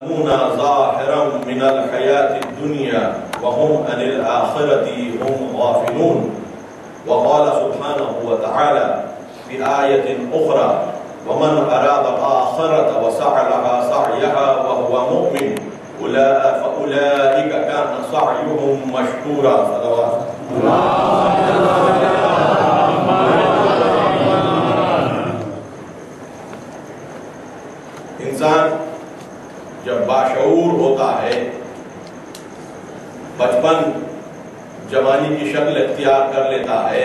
ظاهرا من الحياة الدنيا وهم عن الآخرة هم غافلون. وقال سبحانه وتعالى في آية أخرى ومن أراد الآخرة وسعى لها سعيها وهو مؤمن فأولئك كان سعيهم مشكورا. صلوات انسان جب باشعور ہوتا ہے، بچپن جوانی کی شکل اختیار کر لیتا ہے،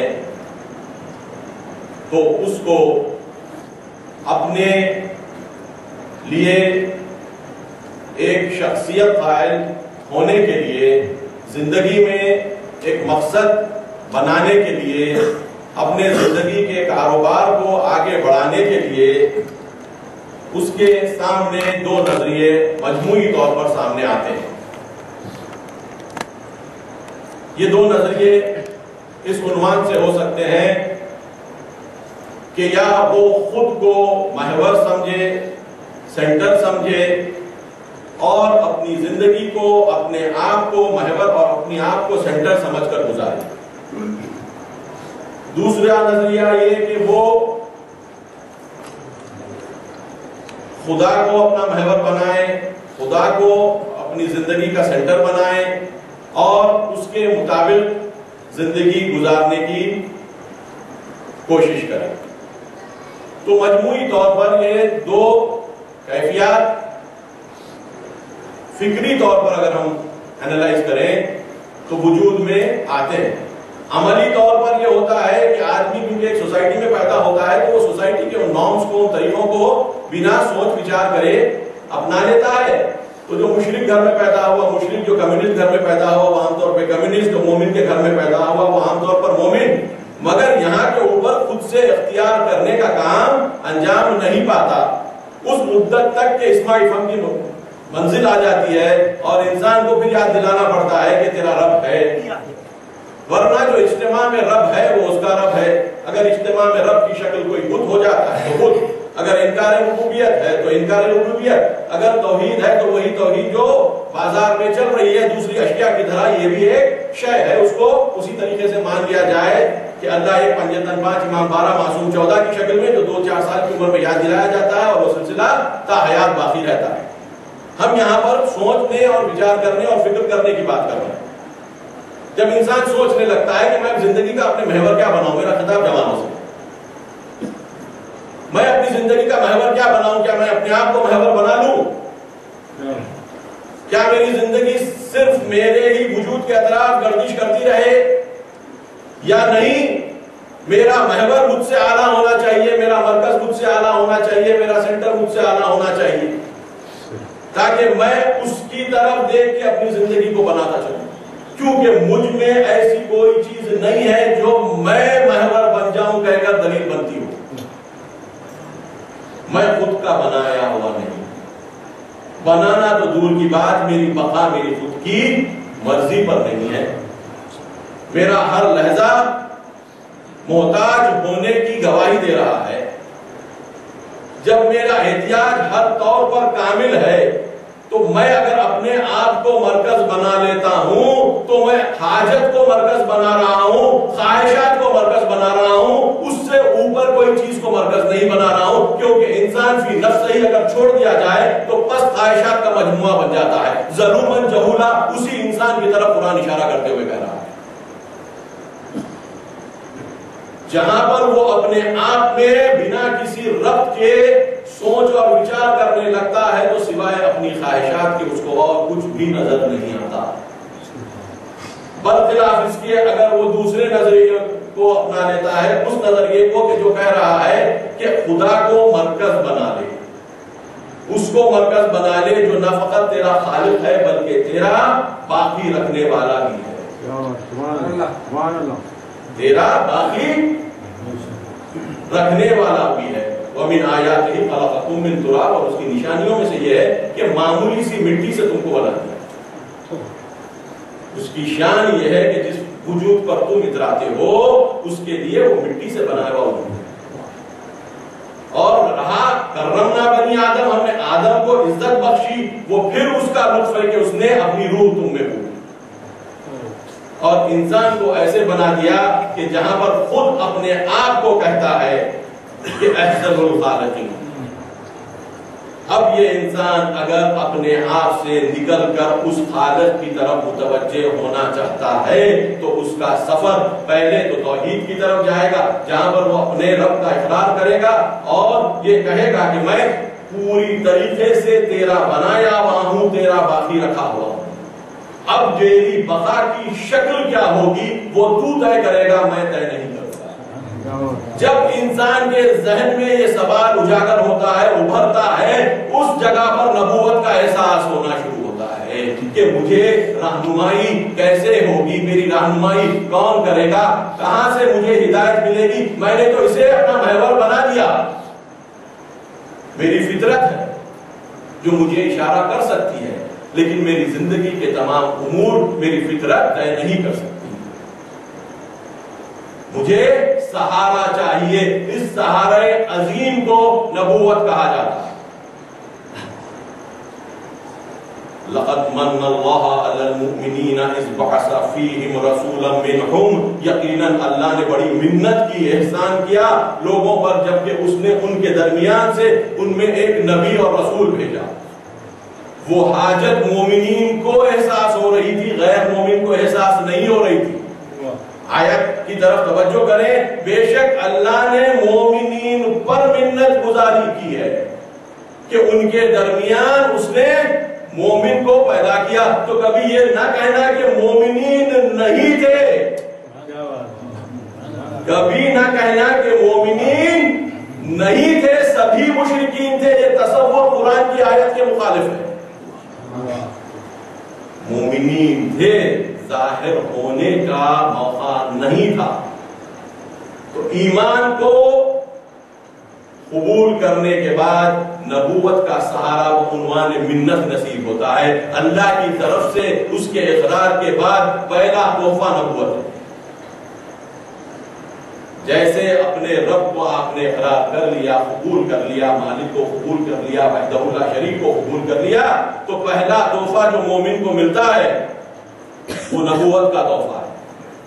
تو اس کو اپنے لیے ایک شخصیت قائل ہونے کے لیے، زندگی میں ایک مقصد بنانے کے لیے، اپنے زندگی کے کاروبار کو آگے بڑھانے کے لیے اس کے سامنے دو نظریے مجموعی طور پر سامنے آتے ہیں۔ یہ دو نظریے اس عنوان سے ہو سکتے ہیں کہ یا وہ خود کو محور سمجھے، سینٹر سمجھے اور اپنی زندگی کو، اپنے آپ کو محور اور اپنی آپ کو سینٹر سمجھ کر گزارے۔ دوسرا نظریہ یہ کہ وہ خدا کو اپنا محور بنائیں، خدا کو اپنی زندگی کا سینٹر بنائیں اور اس کے مطابق زندگی گزارنے کی کوشش کریں۔ تو مجموعی طور پر یہ دو کیفیات فکری طور پر اگر ہم انالائز کریں تو وجود میں آتے ہیں۔ عملی طور پر یہ ہوتا ہے کہ آدمی کیونکہ ایک سوسائٹی میں پیدا ہوتا ہے تو وہ سوسائٹی کے ان نارمز کو، ان طریقوں کو بنا سوچ وچار کرے اپنا لیتا ہے۔ تو جو مشرک گھر میں پیدا ہوا، مشرک جو کمیونسٹ گھر میں پیدا ہوا وہ عام طور پہ کمیونسٹ، جو مومن کے گھر میں پیدا ہوا وہ عام طور پر مومن، مگر یہاں کے اوپر خود سے اختیار کرنے کا کام انجام نہیں پاتا۔ اس مدت تک کہ اسماعی فہم کی منزل آ جاتی ہے اور انسان کو پھر یاد دلانا پڑتا ہے کہ تیرا رب ہے، ورنہ جو اجتماع میں رب ہے وہ اس کا رب ہے۔ اگر اجتماع میں رب کی شکل کوئی بت ہو جاتا ہے تو بت، اگر انکار ربوبیت ہے تو انکار ربوبیت، اگر توحید ہے تو وہی توحید جو بازار میں چل رہی ہے دوسری اشیاء کی طرح یہ بھی ایک شے ہے، اس کو اسی طریقے سے مان لیا جائے کہ اللہ ایک، پنجتن پانچ، امام 12، معصوم 14 کی شکل میں جو 2-4 سال کی عمر میں یاد دلایا جاتا ہے اور وہ سلسلہ تا حیات باقی رہتا ہے۔ ہم یہاں پر سوچنے اور وچار کرنے اور فکر کرنے کی بات کر رہے ہیں۔ جب انسان سوچنے لگتا ہے کہ میں زندگی کا اپنے محور کیا بناؤں، میرا خطاب جوانوں سے، میں اپنی زندگی کا محور کیا بناؤں، کیا میں اپنے آپ کو محور بنا لوں، کیا میری زندگی صرف میرے ہی وجود کے اطراف گردش کرتی رہے یا نہیں، میرا محور مجھ سے اعلیٰ ہونا چاہیے، میرا مرکز مجھ سے اعلیٰ ہونا چاہیے، میرا سینٹر مجھ سے اعلیٰ ہونا چاہیے، تاکہ میں اس کی طرف دیکھ کے اپنی زندگی کو بناتا چلوں، کیونکہ مجھ میں ایسی کوئی چیز نہیں ہے جو میں محور بن جاؤں کہہ کر دلیل بنتی ہوں۔ میں خود کا بنایا ہوا نہیں، بنانا تو دور کی بات، میری بقا میری خود کی مرضی پر نہیں ہے۔ میرا ہر لحظہ محتاج ہونے کی گواہی دے رہا ہے۔ جب میرا احتیاج ہر طور پر کامل ہے تو میں اگر اپنے آپ کو مرکز بنا لیتا ہوں تو میں حاجت کو مرکز بنا رہا ہوں، خواہشات کو مرکز بنا رہا ہوں، اس سے اوپر کوئی چیز کو مرکز نہیں بنا رہا ہوں، کیونکہ انسان فی نفس ہی اگر چھوڑ دیا جائے تو پس خواہشات کا مجموعہ بن جاتا ہے۔ ظلومن جہولا، اسی انسان کی طرف قرآن اشارہ کرتے ہوئے کہہ رہا ہے، جہاں پر وہ اپنے آپ میں بنا کسی ربط کے سوچ اور وچار کرنے لگتا ہے تو سوائے اپنی خواہشات کے اس کو اور کچھ بھی نظر نہیں آتا۔ برخلاف اس کے اگر وہ دوسرے نظریے کو اپنا لیتا ہے، اس نظریے کو کہ جو کہہ رہا ہے کہ خدا کو مرکز بنا لے، اس کو مرکز بنا لے جو نہ فقط تیرا خالق ہے بلکہ تیرا باقی رکھنے والا بھی ہے، تیرا باقی رکھنے والا بھی ہے۔ وَمِنْ آيَاتِهِ خَلَقَكُم مِّن تُرَابٍ، اور اس کی نشانیوں میں سے یہ ہے کہ معمولی سی مٹی سے تم کو بنا دیا۔ اس کی شان یہ ہے کہ جس وجود پر تم اتراتے ہو اس کے لیے وہ مٹی سے بنایا ہوا وجود ہے۔ اور رہا کرمنا بنی آدم، ہم نے آدم کو عزت بخشی، وہ پھر اس کا لطف ہے کہ اس نے اپنی روح تم میں پوری، اور انسان کو ایسے بنا دیا کہ جہاں پر خود اپنے آپ کو کہتا ہے کہ احسن الخالقین۔ اب یہ انسان اگر اپنے آپ سے نکل کر اس خالق کی طرف متوجہ ہونا چاہتا ہے تو اس کا سفر پہلے تو توحید کی طرف جائے گا، جہاں پر وہ اپنے رب کا اقرار کرے گا اور یہ کہے گا کہ میں پوری طریقے سے تیرا بنایا ہوا ہوں، تیرا باقی رکھا ہوا ہوں، اب میری بقا کی شکل کیا ہوگی وہ تو طے کرے گا، میں طے نہیں کروں گا۔ جب انسان کے ذہن میں یہ سوال اجاگر ہوتا ہے، ابھرتا ہے، اس جگہ پر نبوت کا احساس ہونا شروع ہوتا ہے کہ مجھے رہنمائی کیسے ہوگی، میری رہنمائی کون کرے گا، کہاں سے مجھے ہدایت ملے گی، میں نے تو اسے اپنا محور بنا دیا، میری فطرت ہے جو مجھے اشارہ کر سکتی ہے، لیکن میری زندگی کے تمام امور میری فطرت طے نہیں کر سکتی، مجھے سہارا چاہیے۔ اس سہارے عظیم کو نبوت کہا جاتا ہے۔ لقد من اللہ علی المؤمنین اذ بعث فیہم رسولا منہم، یقیناً اللہ نے بڑی منت کی، احسان کیا لوگوں پر جبکہ اس نے ان کے درمیان سے ان میں ایک نبی اور رسول بھیجا۔ وہ حاجت مومنین کو احساس ہو رہی تھی، غیر مومن کو احساس نہیں ہو رہی تھی۔ آیت کی طرف توجہ کریں، بے شک اللہ نے مومنین پر منت گزاری کی ہے کہ ان کے درمیان اس نے مومن کو پیدا کیا، تو کبھی یہ نہ کہنا کہ مومنین نہیں تھے، کبھی نہ کہنا کہ مومنین نہیں تھے، سبھی مشرکین تھے، یہ تصور قرآن کی آیت کے مخالف ہے۔ مومنین تھے، ظاہر ہونے کا موقع نہیں تھا۔ تو ایمان کو قبول کرنے کے بعد نبوت کا سہارا وہ عنوان منت نصیب ہوتا ہے، اللہ کی طرف سے اس کے اقرار کے بعد پہلا تحفہ نبوت ہے۔ جیسے اپنے رب کو آپ نے اقرار کر لیا، قبول کر لیا، مالک کو قبول کر لیا، وحدہ لا شریک کو قبول کر لیا، تو پہلا تحفہ جو مومن کو ملتا ہے وہ نبوت کا تحفہ ہے۔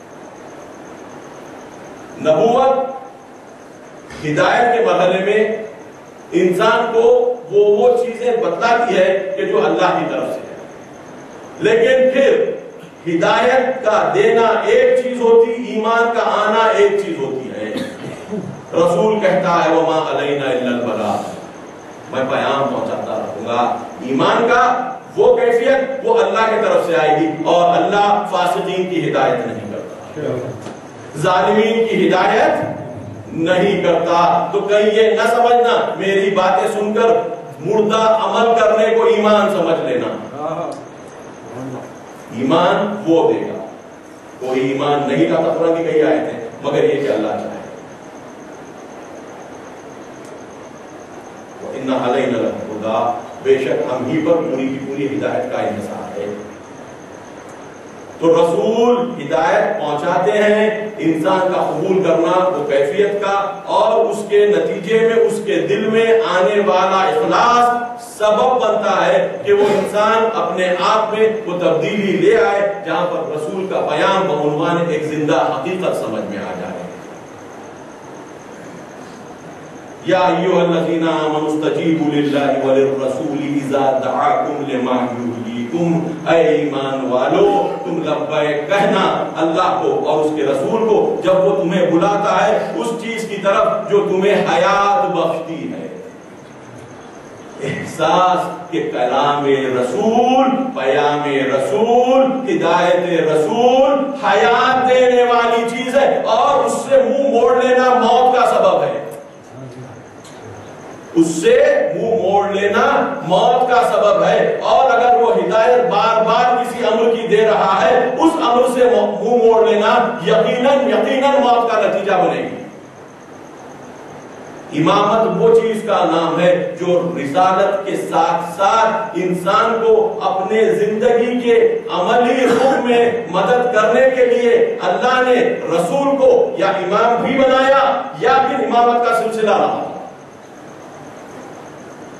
نبوت ہدایت کے مرحلے میں انسان کو وہ چیزیں بتلاتی ہے کہ جو اللہ کی طرف سے ہے، لیکن پھر ہدایت کا دینا ایک چیز ہوتی، ایمان کا آنا ایک چیز ہوتی ہے۔ رسول کہتا ہے وما علینا الا البلاغ، میں پیام پہنچاتا رہوں گا۔ ایمان کا وہ کیفیت وہ اللہ کی طرف سے آئے گی، اور اللہ فاسقین کی ہدایت نہیں کرتا، ظالمین کی ہدایت نہیں کرتا۔ تو کہیں یہ نہ سمجھنا میری باتیں سن کر مردہ عمل کرنے کو ایمان سمجھ لینا، ایمان وہ دے گا، کوئی ایمان نہیں لاتا، قرآن کی کئی آیتیں ہیں، مگر یہ کہ اللہ چاہے۔ وَإِنَّ عَلَيْنَا لَلْهُدَىٰ، بے شک ہم ہی پر پوری کی پوری ہدایت کا انحصار ہے۔ تو رسول ہدایت پہنچاتے ہیں، انسان کا قبول کرنا وہ کیفیت کا، اور اس کے نتیجے میں اس کے دل میں آنے والا اخلاص سبب بنتا ہے کہ وہ انسان اپنے آپ میں وہ تبدیلی لے آئے، جہاں پر رسول کا بیان بعنوان ایک زندہ حقیقت سمجھ میں آ جائے۔ یا ایھا الذین آمنوا استجیبوا للہ وللرسول اذا دعاکم لما یحییکم، اے ایمان والو تم لبیک کہنا اللہ کو اور اس کے رسول کو جب وہ تمہیں بلاتا ہے اس چیز کی طرف جو تمہیں حیات بخشتی ہے۔ احساس کہ کلام رسول، پیام رسول، ہدایت رسول حیات دینے والی چیز ہے، اور اس سے منہ موڑ لینا موت کا سبب ہے، اس سے منہ موڑ لینا موت کا سبب ہے۔ اور اگر وہ ہدایت بار بار کسی امر کی دے رہا ہے، اس امر سے منہ موڑ لینا یقیناً موت کا نتیجہ بنے گی۔ امامت وہ چیز کا نام ہے جو رسالت کے ساتھ ساتھ انسان کو اپنے زندگی کے عملی حکم میں مدد کرنے کے لیے اللہ نے رسول کو یا امام بھی بنایا، یا پھر امامت کا سلسلہ رہا۔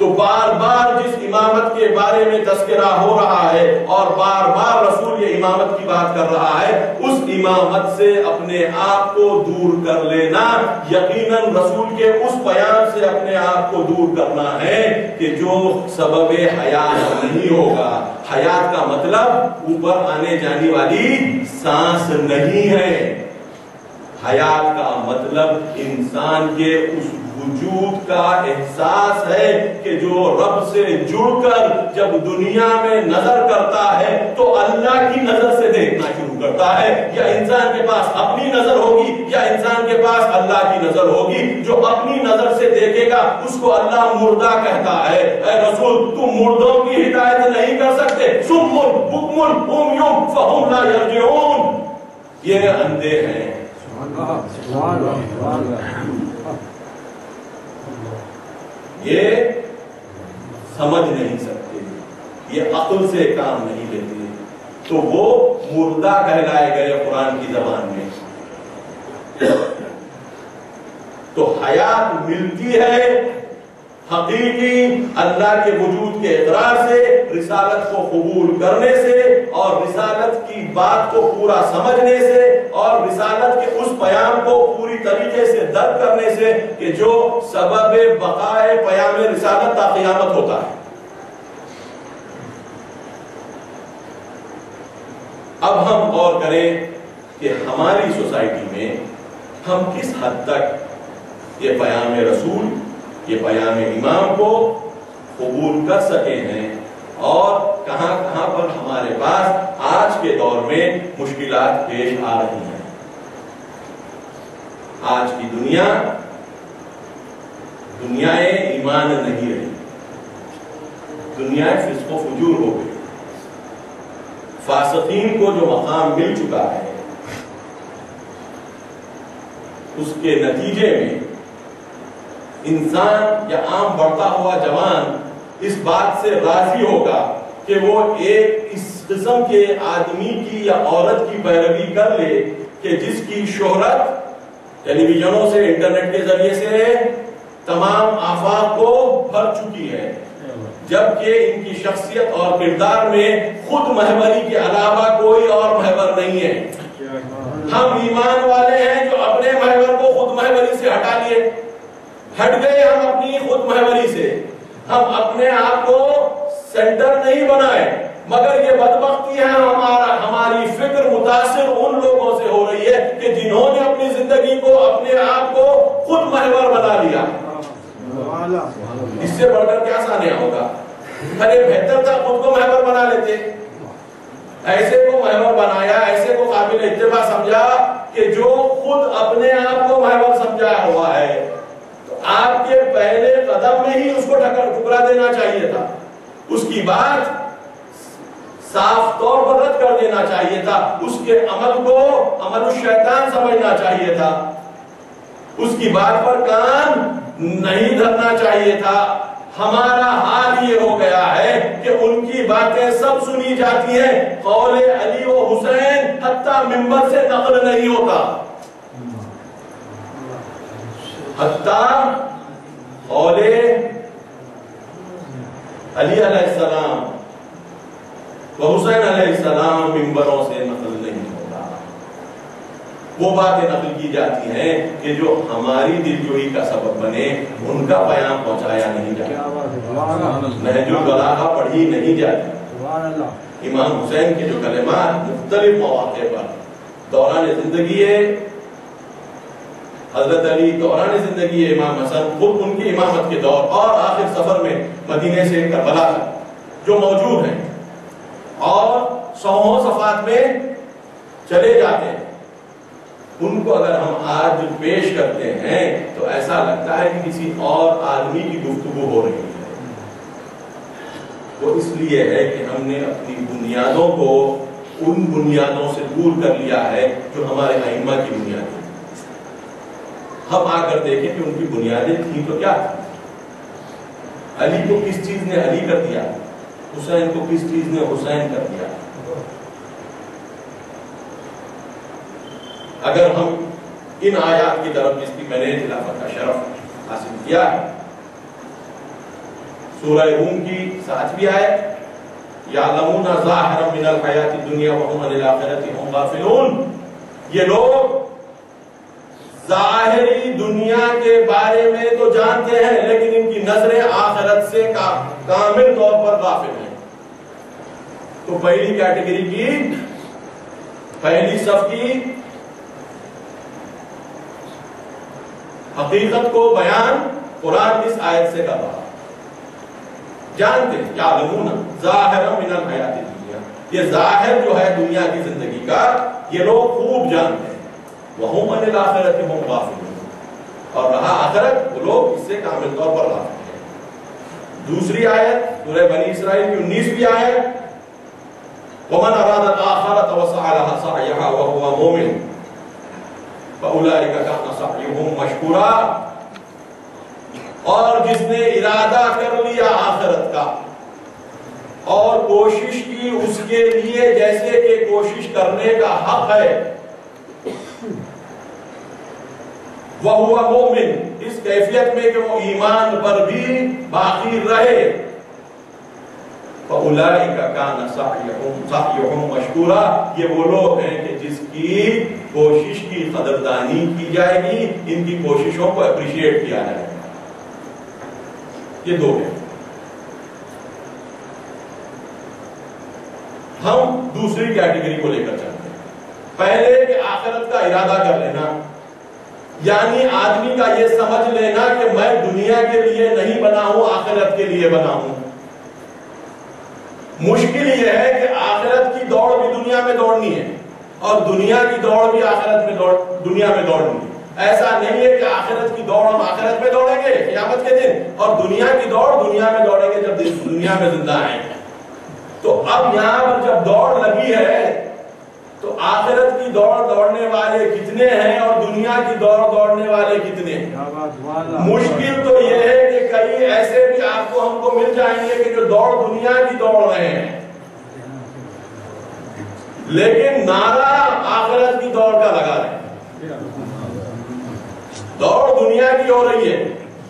تو بار بار جس امامت کے بارے میں تذکرہ ہو رہا ہے اور بار بار رسول یہ امامت کی بات کر رہا ہے، اس امامت سے اپنے آپ کو دور کر لینا یقیناً رسول کے اس بیان سے اپنے آپ کو دور کرنا ہے کہ جو سبب حیات نہیں ہوگا۔ حیات کا مطلب اوپر آنے جانے والی سانس نہیں ہے، حیات کا مطلب انسان کے اس وجود کا احساس ہے کہ جو رب سے جڑ کر جب دنیا میں نظر کرتا ہے تو اللہ کی نظر سے دیکھنا شروع کرتا ہے، یا انسان کے پاس اپنی نظر ہوگی یا انسان کے پاس اللہ کی نظر ہوگی۔ جو اپنی نظر سے دیکھے گا اس کو اللہ مردہ کہتا ہے۔ اے رسول تم مردوں کی ہدایت نہیں کر سکتے، صم بکم عمی فہم لا یرجعون، یہ اندھے ہیں، یہ سمجھ نہیں سکتے، یہ عقل سے کام نہیں لیتے، تو وہ مردہ کہلائے گئے قرآن کی زبان میں۔ تو حیات ملتی ہے حقیقی اللہ کے وجود کے اقرار سے، رسالت کو قبول کرنے سے، اور رسالت کی بات کو پورا سمجھنے سے، اور رسالت کے اس پیام کو پوری طریقے سے درک کرنے سے کہ جو سبب بقائے پیام رسالت تا قیامت ہوتا ہے۔ اب ہم غور کریں کہ ہماری سوسائٹی میں ہم کس حد تک یہ پیام رسول، یہ پیام امام کو قبول کر سکے ہیں، اور کہاں کہاں پر ہمارے پاس آج کے دور میں مشکلات پیش آ رہی ہیں۔ آج کی دنیا ایمان نہیں رہی، دنیا فسق و فجور ہو گئی۔ فاسقین کو جو مقام مل چکا ہے اس کے نتیجے میں انسان یا عام بڑھتا ہوا جوان اس بات سے راضی ہوگا کہ وہ ایک اس قسم کے آدمی کی یا عورت کی پیروی کر لے کہ جس کی شہرت ٹیلی ویژنوں سے، انٹرنیٹ کے ذریعے سے تمام آفاق کو بھر چکی ہے، جبکہ ان کی شخصیت اور کردار میں خود محوری کے علاوہ کوئی اور محور نہیں ہے۔ ہم ایمان والے ہیں جو اپنے محور کو خود محوری سے ہٹا لیے، ہٹ گئے ہم اپنی خود محوری سے، ہم اپنے آپ کو سینٹر نہیں بنائے، مگر یہ بدبختی ہے ہماری فکر متاثر ان لوگوں سے ہو رہی ہے کہ جنہوں نے اپنی زندگی کو، اپنے آپ کو خود محور بنا لیا۔ اس سے بڑھ کر کیا سانیہ ہوگا؟ ارے بہتر تھا خود کو محور بنا لیتے، ایسے کو محور بنایا، ایسے کو قابل اتباع سمجھا کہ جو خود اپنے آپ کو محور سمجھا ہوا ہے، تو آپ کے پہلے قدم میں ہی اس کو ٹھکرا دینا چاہیے تھا، اس کی بات صاف طور پر رد کر دینا چاہیے تھا، اس کے عمل کو عمل الشیطان سمجھنا چاہیے تھا، اس کی بات پر کان نہیں دھرنا چاہیے تھا۔ ہمارا حال یہ ہو گیا ہے کہ ان کی باتیں سب سنی جاتی ہیں، قول علی و حسین حتیٰ منبر سے نقل نہیں ہوتا، حتیٰ قول علی علیہ السلام و حسین علیہ السلام منبروں سے نقل نہیں ہوتا۔ وہ باتیں نقل کی جاتی ہیں کہ جو ہماری دلجوئی کا سبب بنے، ان کا پیام پہنچایا نہیں جاتا، نہج البلاغہ پڑھی نہیں جاتی۔ امام حسین کے جو کلمات مختلف مواقع پر دوران زندگی ہے حضرت علی، دوران زندگی ہے امام حسن، خود ان کی امامت کے دور اور آخر سفر میں مدینے سے کربلا تک جو موجود ہیں اور سوہوں صفات میں چلے جاتے ہیں، ان کو اگر ہم آج پیش کرتے ہیں تو ایسا لگتا ہے کہ کسی اور آدمی کی گفتگو ہو رہی ہے۔ وہ اس لیے ہے کہ ہم نے اپنی بنیادوں کو ان بنیادوں سے دور کر لیا ہے جو ہمارے ائمہ کی بنیادیں۔ ہم آ کر دیکھیں کہ ان کی بنیادیں تھیں تو کیا تھیں۔ علی کو کس چیز نے علی کر دیا، حسین کو کس چیز نے حسین کر دیا۔ اگر ہم ان آیات کی طرف جس کی میں نے خلافت کا شرف حاصل کیا ہے، سورہ روم کی 7ویں آیت، یعلمون ظاہرا من الحیات الدنیا وهم عن الآخرۃ هم غافلون، یہ لوگ ظاہری دنیا کے بارے میں تو جانتے ہیں لیکن ان کی نظریں آخرت سے کامل طور پر غافل ہیں۔ تو پہلی کیٹیگری کی، پہلی صف کی حقیقت کو بیان قرآن اس آیت سے کر رہا، جانتے ہیں یعلمون ظاہرا من الحیات الدنیا، یہ ظاہر جو ہے دنیا کی زندگی کا یہ لوگ خوب جانتے ہیں، وَهُمْ عَنِ الْآخِرَةِ هُمْ غَافِلُونَ، اور رہا آخرت وہ لوگ اس سے کامل طور پر غافل ہیں۔ دوسری آیت سورہ بنی اسرائیل کی 19ویں آیت، وَمَنْ أَرَادَ الْآخِرَةَ وَسَعَى لَهَا سَعْيَهَا وَهُوَ مُؤْمِنٌ فَأُولَٰئِكَ كَانَ سَعْيُهُمْ مَشْكُورًا، اور جس نے ارادہ کر لیا آخرت کا اور کوشش کی اس کے لیے جیسے کہ کوشش کرنے کا حق ہے، وَهُوَ مُؤْمِنٌ، اس کیفیت میں کہ وہ ایمان پر بھی باقی رہے، فَأُولَٰئِكَ كَانَ سَعْيُهُمْ مَشْكُورًا، یہ وہ لوگ ہیں کہ جس کی کوشش کی قدردانی کی جائے گی، ان کی کوششوں کو اپریشیٹ کیا جائے گا۔ یہ دو ہیں۔ ہم دوسری کیٹیگری کو لے کر چلتے ہیں۔ پہلے کہ آخرت کا ارادہ کر لینا، یعنی آدمی کا یہ سمجھ لینا کہ میں دنیا کے لیے نہیں بنا ہوں، آخرت کے لیے بنا ہوں۔ مشکل یہ ہے کہ آخرت کی دوڑ بھی دنیا میں دوڑنی ہے اور دنیا کی دوڑ بھی آخرت میں دنیا میں دوڑنی ہے۔ ایسا نہیں ہے کہ آخرت کی دوڑ ہم آخرت میں دوڑیں گے قیامت کے دن اور دنیا کی دوڑ دنیا میں دوڑیں گے جب دنیا میں زندہ آئیں گے۔ تو اب یہاں پر جب دوڑ لگی ہے تو آخرت کی دوڑ دوڑنے والے کتنے ہیں اور دنیا کی دوڑ دوڑنے والے کتنے ہیں؟ مشکل تو یہ ہے کہ کئی ایسے بھی آپ کو ہم کو مل جائیں گے کہ جو دوڑ دنیا کی دوڑ رہے ہیں لیکن نعرہ آخرت کی دوڑ کا لگا رہے ہیں۔ دوڑ دنیا کی ہو رہی ہے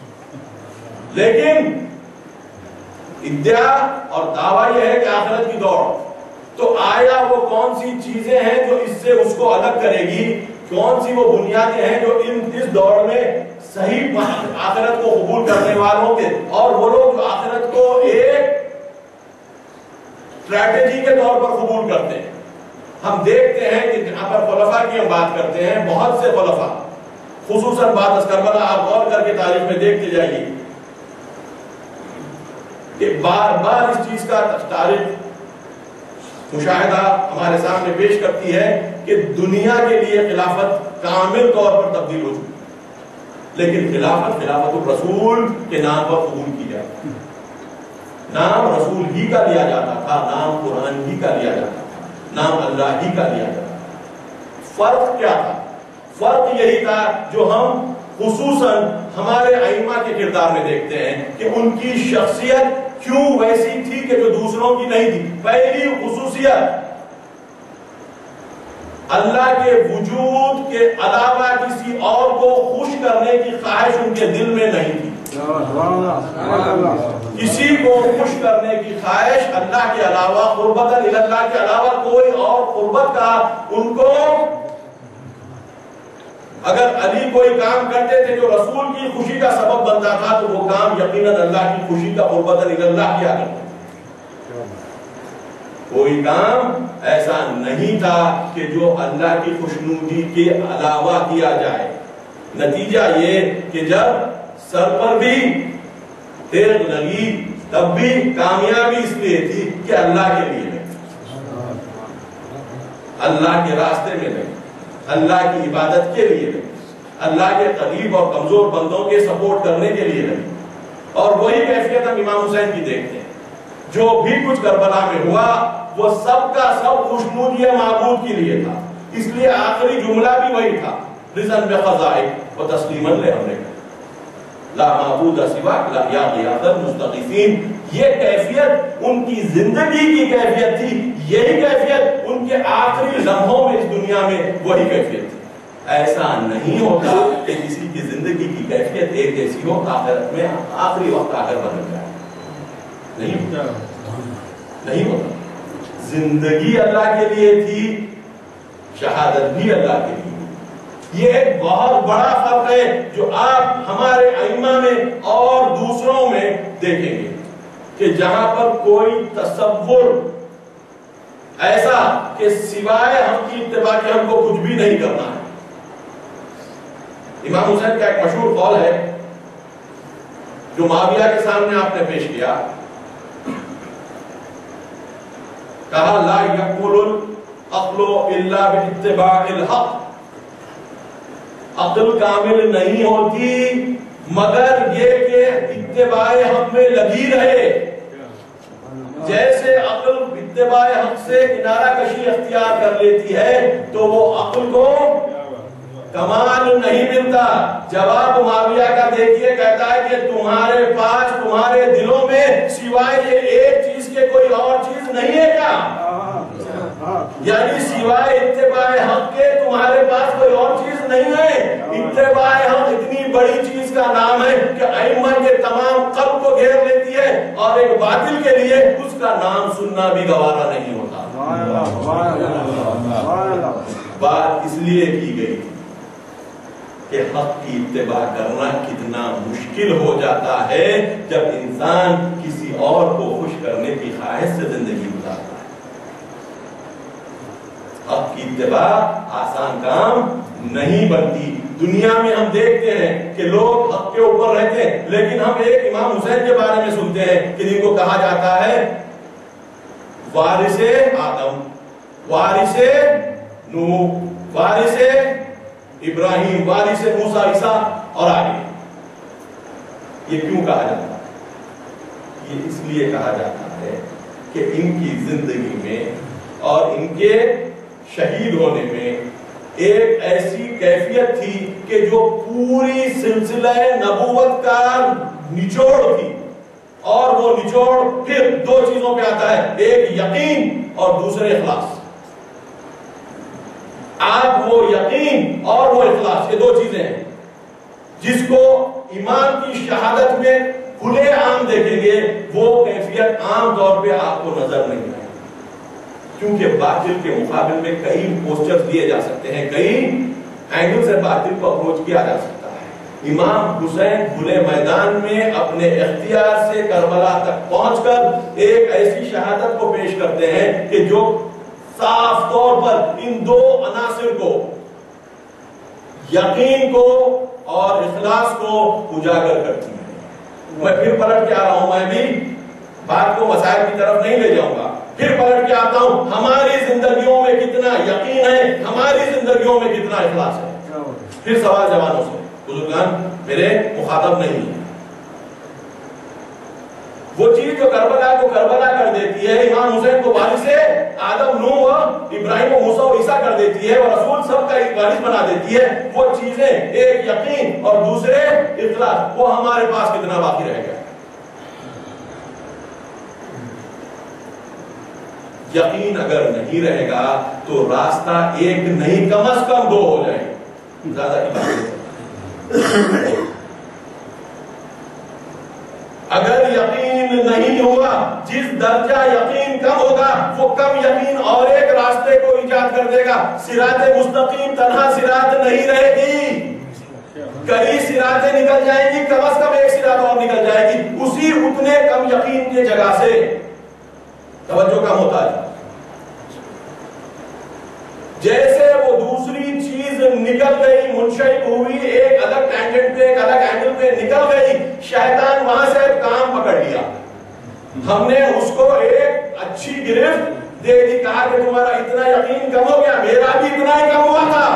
لیکن ادعا اور دعویٰ یہ ہے کہ آخرت کی دوڑ، تو آیا وہ کون سی چیزیں ہیں جو اس سے اس کو الگ کرے گی، کون سی وہ بنیادیں ہیں جو اس دوڑ میں صحیح آخرت کو قبول کرنے والوں کے اور وہ لوگ جو آخرت کو ایک اسٹریٹجی کے طور پر قبول کرتے ہیں۔ ہم دیکھتے ہیں کہ جہاں پر خلفاء کی ہم بات کرتے ہیں، بہت سے خلفاء خصوصاً بعد از کربلا آپ غور کر کے تاریخ میں دیکھتے جائیے کہ بار بار اس چیز کا تاریخ مشاہدہ ہمارے سامنے پیش کرتی ہے کہ دنیا کے لیے خلافت کامل طور پر تبدیل ہو چکی، لیکن خلافت الرسول کے نام پر قبول کی جاتی، نام رسول ہی کا لیا جاتا تھا، نام قرآن ہی کا لیا جاتا تھا، نام اللہ ہی کا لیا جاتا تھا۔ فرق کیا تھا؟ فرق یہی تھا جو ہم خصوصاً ہمارے ائمہ کے کردار میں دیکھتے ہیں کہ ان کی شخصیت کیوں ویسی تھی کہ جو دوسروں کی نہیں تھی۔ پہلی خصوصیت، اللہ کے وجود کے علاوہ کسی اور کو خوش کرنے کی خواہش ان کے دل میں نہیں تھی۔ کسی کو خوش کرنے کی خواہش اللہ کے علاوہ، قربت اللہ کے علاوہ کوئی اور قربت کا ان کو، اگر علی کوئی کام کرتے تھے جو رسول کی خوشی کا سبب بنتا تھا تو وہ کام یقیناً اللہ کی خوشی کا قربت اللہ کیا کرتے تھے۔ کوئی کام ایسا نہیں تھا کہ جو اللہ کی خوشنودی کے علاوہ کیا جائے۔ نتیجہ یہ کہ جب سر پر بھی تیغ لگی تب بھی کامیابی اس لیے تھی کہ اللہ کے لیے نہیں، اللہ کے راستے میں نہیں، اللہ کی عبادت کے لیے نہیں، اللہ کے قریب اور کمزور بندوں کے سپورٹ کرنے کے لیے نہیں۔ اور وہی کیفیت ہم امام حسین کی دیکھتے ہیں، جو بھی کچھ کربلا میں ہوا وہ سب کا سب خوشنودی معبود کے لیے تھا، اس لیے آخری جملہ بھی وہی تھا، رضاً بقضائک و تسلیماً لامرک لا معبود سواک لا یا غیاث المستغیثین۔ یہ کیفیت ان کی زندگی کی کیفیت تھی، یہی کیفیت ان کے آخری لمحوں میں اس دنیا میں وہی کیفیت تھی۔ ایسا نہیں ہوتا کہ کسی کی زندگی کی کیفیت ایک جیسی ہو، آخرت میں آخری وقت آ کر بدل جائے۔ نہیں ہوتا. زندگی اللہ کے لیے تھی, شہادت بھی اللہ کے لیے. یہ ایک بہت بڑا فرق ہے جو آپ ہمارے ائمہ میں اور دوسروں میں دیکھیں گے کہ جہاں پر کوئی تصور ایسا کہ سوائے ہم کی اتباع کے ہم کو کچھ بھی نہیں کرنا ہے. امام حسین کا ایک مشہور قول ہے جو معاویہ کے سامنے آپ نے پیش کیا, کہا لا یقول العقل الا باتباع الحق. عقل کامل نہیں ہوتی مگر یہ کہ اتباع حق میں لگی رہے. جیسے عقل اتباع حق سے کنارہ کشی اختیار کر لیتی ہے تو وہ عقل کو کمال نہیں ملتا. جواب معاویہ کا دیکھیے, کہتا ہے کہ تمہارے پاس تمہارے دلوں میں سوائے یہ ایک چیز کے کوئی اور چیز نہیں ہے کیا؟ یعنی سوائے اتباع حق کے تمہارے پاس کوئی اور چیز نہیں ہے. اتباع حق اتنی بڑی چیز کا نام ہے کہ ائمہ کے تمام قلب کو گھیر لیتی ہے اور ایک باطل کے لیے اس کا نام سننا بھی گوارا نہیں ہوتا. بات اس لیے کی گئی کہ حق کی اتباع کرنا کتنا مشکل ہو جاتا ہے جب انسان کسی اور کو خوش کرنے کی خواہش سے زندگی گزارتا ہے. حق کی اتباع آسان کام نہیں بنتی. دنیا میں ہم دیکھتے ہیں کہ لوگ حق کے اوپر رہتے ہیں, لیکن ہم ایک امام حسین کے بارے میں سنتے ہیں کہ جن کو کہا جاتا ہے وارث آدم, وارث نوح, وارث ابراہیم, وارث موسیٰ, عیسیٰ اور آگے. یہ کیوں کہا جاتا ہے؟ یہ اس لیے کہا جاتا ہے کہ ان کی زندگی میں اور ان کے شہید ہونے میں ایک ایسی کیفیت تھی کہ جو پوری سلسلہ نبوت کا نچوڑ تھی, اور وہ نچوڑ پھر دو چیزوں پہ آتا ہے, ایک یقین اور دوسرے اخلاص. آپ وہ یقین اور وہ اخلاص, یہ دو چیزیں ہیں جس کو ایمان کی شہادت میں کھلے عام دیکھیں گے, وہ کیفیت عام طور پہ آپ کو نظر نہیں آئے. کیونکہ باطل کے مقابل میں کئی پوسچر دیے جا سکتے ہیں, کئی اینگل سے باطل کو اپروچ کیا جا سکتا ہے. امام حسین کھلے میدان میں اپنے اختیار سے کربلا تک پہنچ کر ایک ایسی شہادت کو پیش کرتے ہیں کہ جو صاف طور پر ان دو عناصر کو, یقین کو اور اخلاص کو اجاگر کرتی ہے. میں پھر پلٹ کے آ رہا ہوں, میں بھی بات کو مسائل کی طرف نہیں لے جاؤں گا, پھر پلٹ کے آتا ہوں ہماری زندگیوں میں کتنا یقین ہے, ہماری زندگیوں میں کتنا اخلاص ہے. پھر سوال جوانوں سے, بزرگان میرے مخاطب نہیں ہے, وہ چیز جو کربلا کو کربلا کر دیتی ہے, امام حسین کو وارث آدم, نوح, ابراہیم و موسیٰ و عیسیٰ کر دیتی ہے, اور رسول سب کا ایک وارث بنا دیتی ہے, وہ چیزیں ایک یقین اور دوسرے اخلاص, وہ ہمارے پاس کتنا باقی رہ گیا؟ یقین اگر نہیں رہے گا تو راستہ ایک نہیں کم از کم دو ہو جائیں. زیادہ کی بات اگر یقین نہیں ہوگا, جس درجہ یقین کم ہوگا وہ کم یقین اور ایک راستے کو ایجاد کر دے گا. صراط مستقیم تنہا صراط نہیں رہے گی, کئی صراطیں نکل جائیں گی, کم از کم ایک صراط اور نکل جائے گی. اسی اتنے کم یقین کی جگہ سے توجہ کم ہوتا ہے. جیسے وہ دوسری چیز نکل گئی, منشئ ہوئی, ایک الگ ٹینجنٹ پہ, ایک الگ اینگل پہ نکل گئی, شیطان وہاں سے کام پکڑ لیا. ہم نے اس کو ایک اچھی گرفت دے دی, کہا کہ تمہارا اتنا یقین کم ہو گیا, میرا بھی اتنا ہی کم ہوا تھا,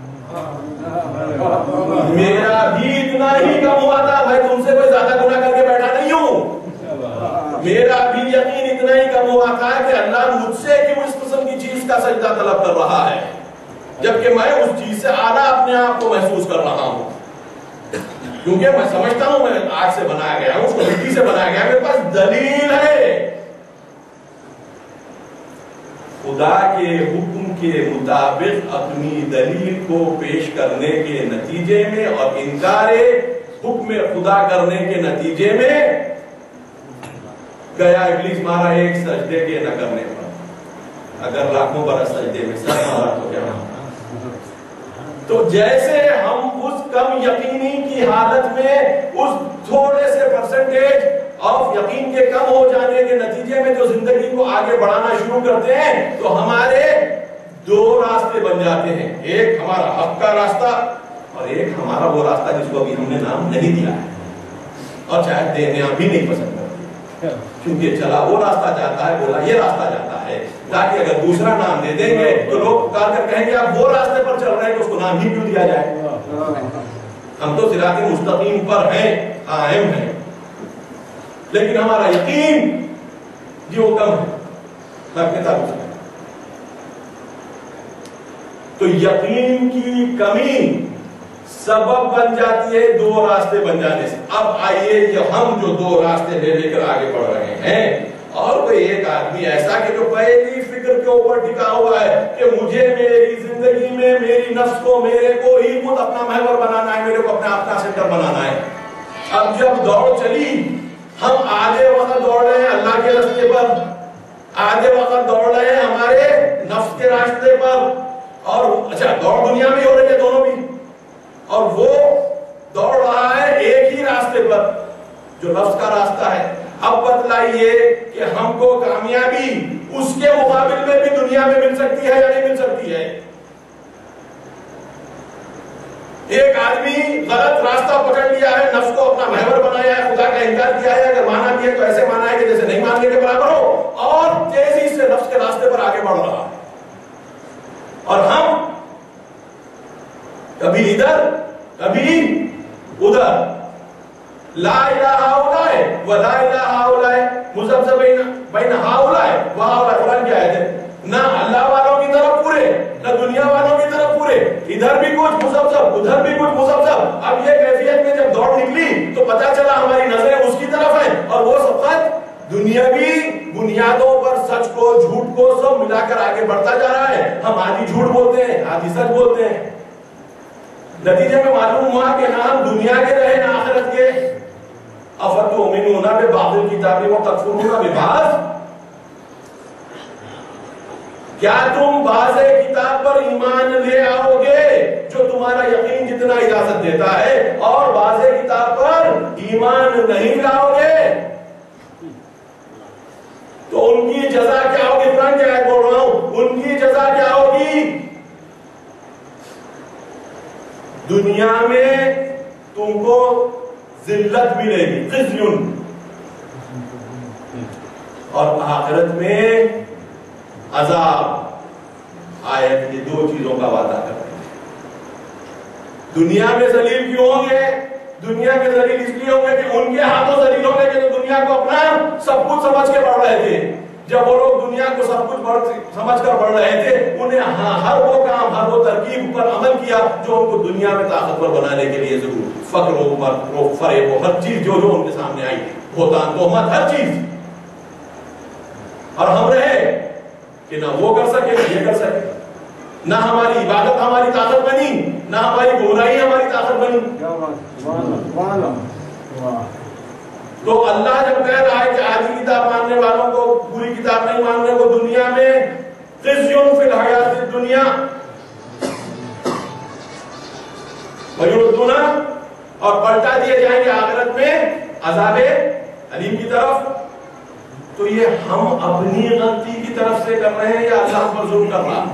میرا بھی اتنا ہی کم ہوا تھا, میں تم سے کوئی زیادہ گناہ کر کے بیٹھا نہیں ہوں, میرا بھی یقین اتنا ہی کم ہوا تھا کہ اللہ مجھ سے کیوں اس قسم کی چیز کا سجدہ طلب کر رہا ہے, جبکہ میں اس چیز سے اعلیٰ اپنے آپ کو محسوس کر رہا ہوں. کیونکہ میں سمجھتا ہوں میں آگ سے بنایا گیا ہوں, اس کو مٹی سے بنایا گیا, میرے پاس دلیل ہے. خدا کے حکم کے مطابق اپنی دلیل کو پیش کرنے کے نتیجے میں اور انکار حکم خدا کرنے کے نتیجے میں گیا ابلیس مارا ایک سجدے کے نہ کرنے پر، اگر لاکھوں برس سجدے میں سر مارا تو کیا ہوگا؟ تو جیسے ہم اس کم یقینی کی حالت میں اس تھوڑے سے پرسنٹیج آف یقین کے کم ہو جانے کے نتیجے میں جو زندگی کو آگے بڑھانا شروع کرتے ہیں تو ہمارے دو راستے بن جاتے ہیں، ایک ہمارا حق کا راستہ اور ایک ہمارا وہ راستہ جس کو ابھی ہم نے نام نہیں دیا ہے اور شاید دینے بھی نہیں پسند کرتے، کیونکہ چلا وہ راستہ جاتا ہے، بولا یہ راستہ جاتا ہے، تاکہ اگر دوسرا نام دے دیں گے تو لوگ پکار کر کہیں گے آپ وہ راستے پر چل رہے ہیں تو اس کو نام ہی کیوں دیا جائے؟ ہم تو صراط مستقیم پر ہیں، قائم ہیں، لیکن ہمارا یقین جو کم ہے۔ تو یقین کی کمی سبب بن جاتی ہے دو راستے بن جانے سے۔ اب آئیے کہ ہم جو دو راستے لے کر آگے بڑھ رہے ہیں، اور کوئی ایک آدمی ایسا کہ جو پہلی فکر کے اوپر ٹکا ہوا ہے کہ مجھے میری زندگی میں میری نفس کو، میرے کو ہی خود اپنا محور بنانا ہے، میرے کو اپنا سینٹر بنانا ہے۔ اب جب دوڑ چلی، ہم آدھے وقت دوڑ رہے ہیں اللہ کے راستے پر، آدھے وقت دوڑ رہے ہیں ہمارے نفس کے راستے پر، اور اچھا دوڑ دنیا میں ہو رہی ہے دونوں بھی، اور وہ دوڑ رہا ہے ایک ہی راستے پر جو نفس کا راستہ ہے۔ اب بتلائیے کہ ہم کو کامیابی اس کے مقابل میں بھی دنیا میں مل سکتی ہے یا نہیں مل سکتی ہے؟ ایک آدمی غلط راستہ پکڑ لیا ہے، نفس کو اپنا محور بنایا ہے، خدا کا انکار کیا ہے، اگر مانا بھی ہے تو ایسے مانا ہے کہ جیسے نہیں ماننے کے برابر ہو، اور تیزی سے نفس کے راستے پر آگے بڑھ رہا ہے۔ اور ہم کبھی ادھر کبھی ادھر، لا الہ ہؤلاء ولا الہ ہؤلاء مذبذبین بین ہؤلاء وہؤلاء، قرآن کی آیت ہے، نہ اللہ والوں کی طرف پورے نہ دنیا والوں کی طرف پورے، ادھر بھی کچھ مذبذب ادھر بھی کچھ مذبذب۔ اب یہ کیفیت میں جب دوڑ نکلی تو پتا چلا ہماری نظریں اس کی طرف ہیں، اور وہ سبقت دنیاوی بنیادوں پر سچ کو جھوٹ کو سب ملا کر آگے بڑھتا جا رہا ہے۔ ہم آدھی جھوٹ بولتے ہیں آدھی سچ بولتے ہیں، نتیجے میں معلوم ہوا کہ نہ ہم دنیا کے رہے نہ آخرت کے۔ افتؤمنون ببعض الکتاب وتکفرون ببعض، کیا تم بعض کتاب پر ایمان لے آؤ گے جو تمہارا یقین جتنا اجازت دیتا ہے، اور بعض کتاب پر ایمان نہیں لاؤ گے تو ان کی جزا کیا ہوگی؟ قرآن کی آیت بول رہا ہوں، ان کی جزا کیا ہوگی؟ دنیا میں تم کو ذلت ملے گی، خزي، اور آخرت میں عذاب۔ آیت یہ دو چیزوں کا وعدہ کر رہے ہیں۔ دنیا میں ذلیل کیوں ہوں گے؟ دنیا کے ذلیل اس لیے ہوں گے کہ ان کے ہاتھوں ذلیل ہوں گے کہ جو دنیا کو اپنا سب کچھ سمجھ کے بڑھ رہے تھے۔ جب وہ لوگ دنیا کو سب کچھ سمجھ کر بڑھ رہے تھے، انہیں ہر وہ کام ہر وہ ترکیب پر عمل کیا جو ان کو دنیا میں طاقتور بنانے کے لیے ضرور، فقر ہو، مرض ہو، فریب ہو، ہر چیز جو ان کے سامنے آئی، بہتان تہمت، ہر چیز۔ اور ہم رہے کہ نہ وہ کر سکے نہ یہ کر سکے، نہ ہماری عبادت ہماری طاقت بنی، نہ ہماری گمراہی ہماری طاقت بنی۔ تو اللہ جب کہہ رہا ہے کہ آدھی کتاب ماننے والوں کو پوری کتاب نہیں ماننے کو دنیا میں خزي فی الحیات الدنیا ویردون، اور پلٹا دیے جائیں گے آخرت میں عذاب علیم کی طرف۔ تو یہ ہم اپنی غلطی کی طرف سے کر رہے ہیں یا اللہ پر ظلم کر رہا ہے؟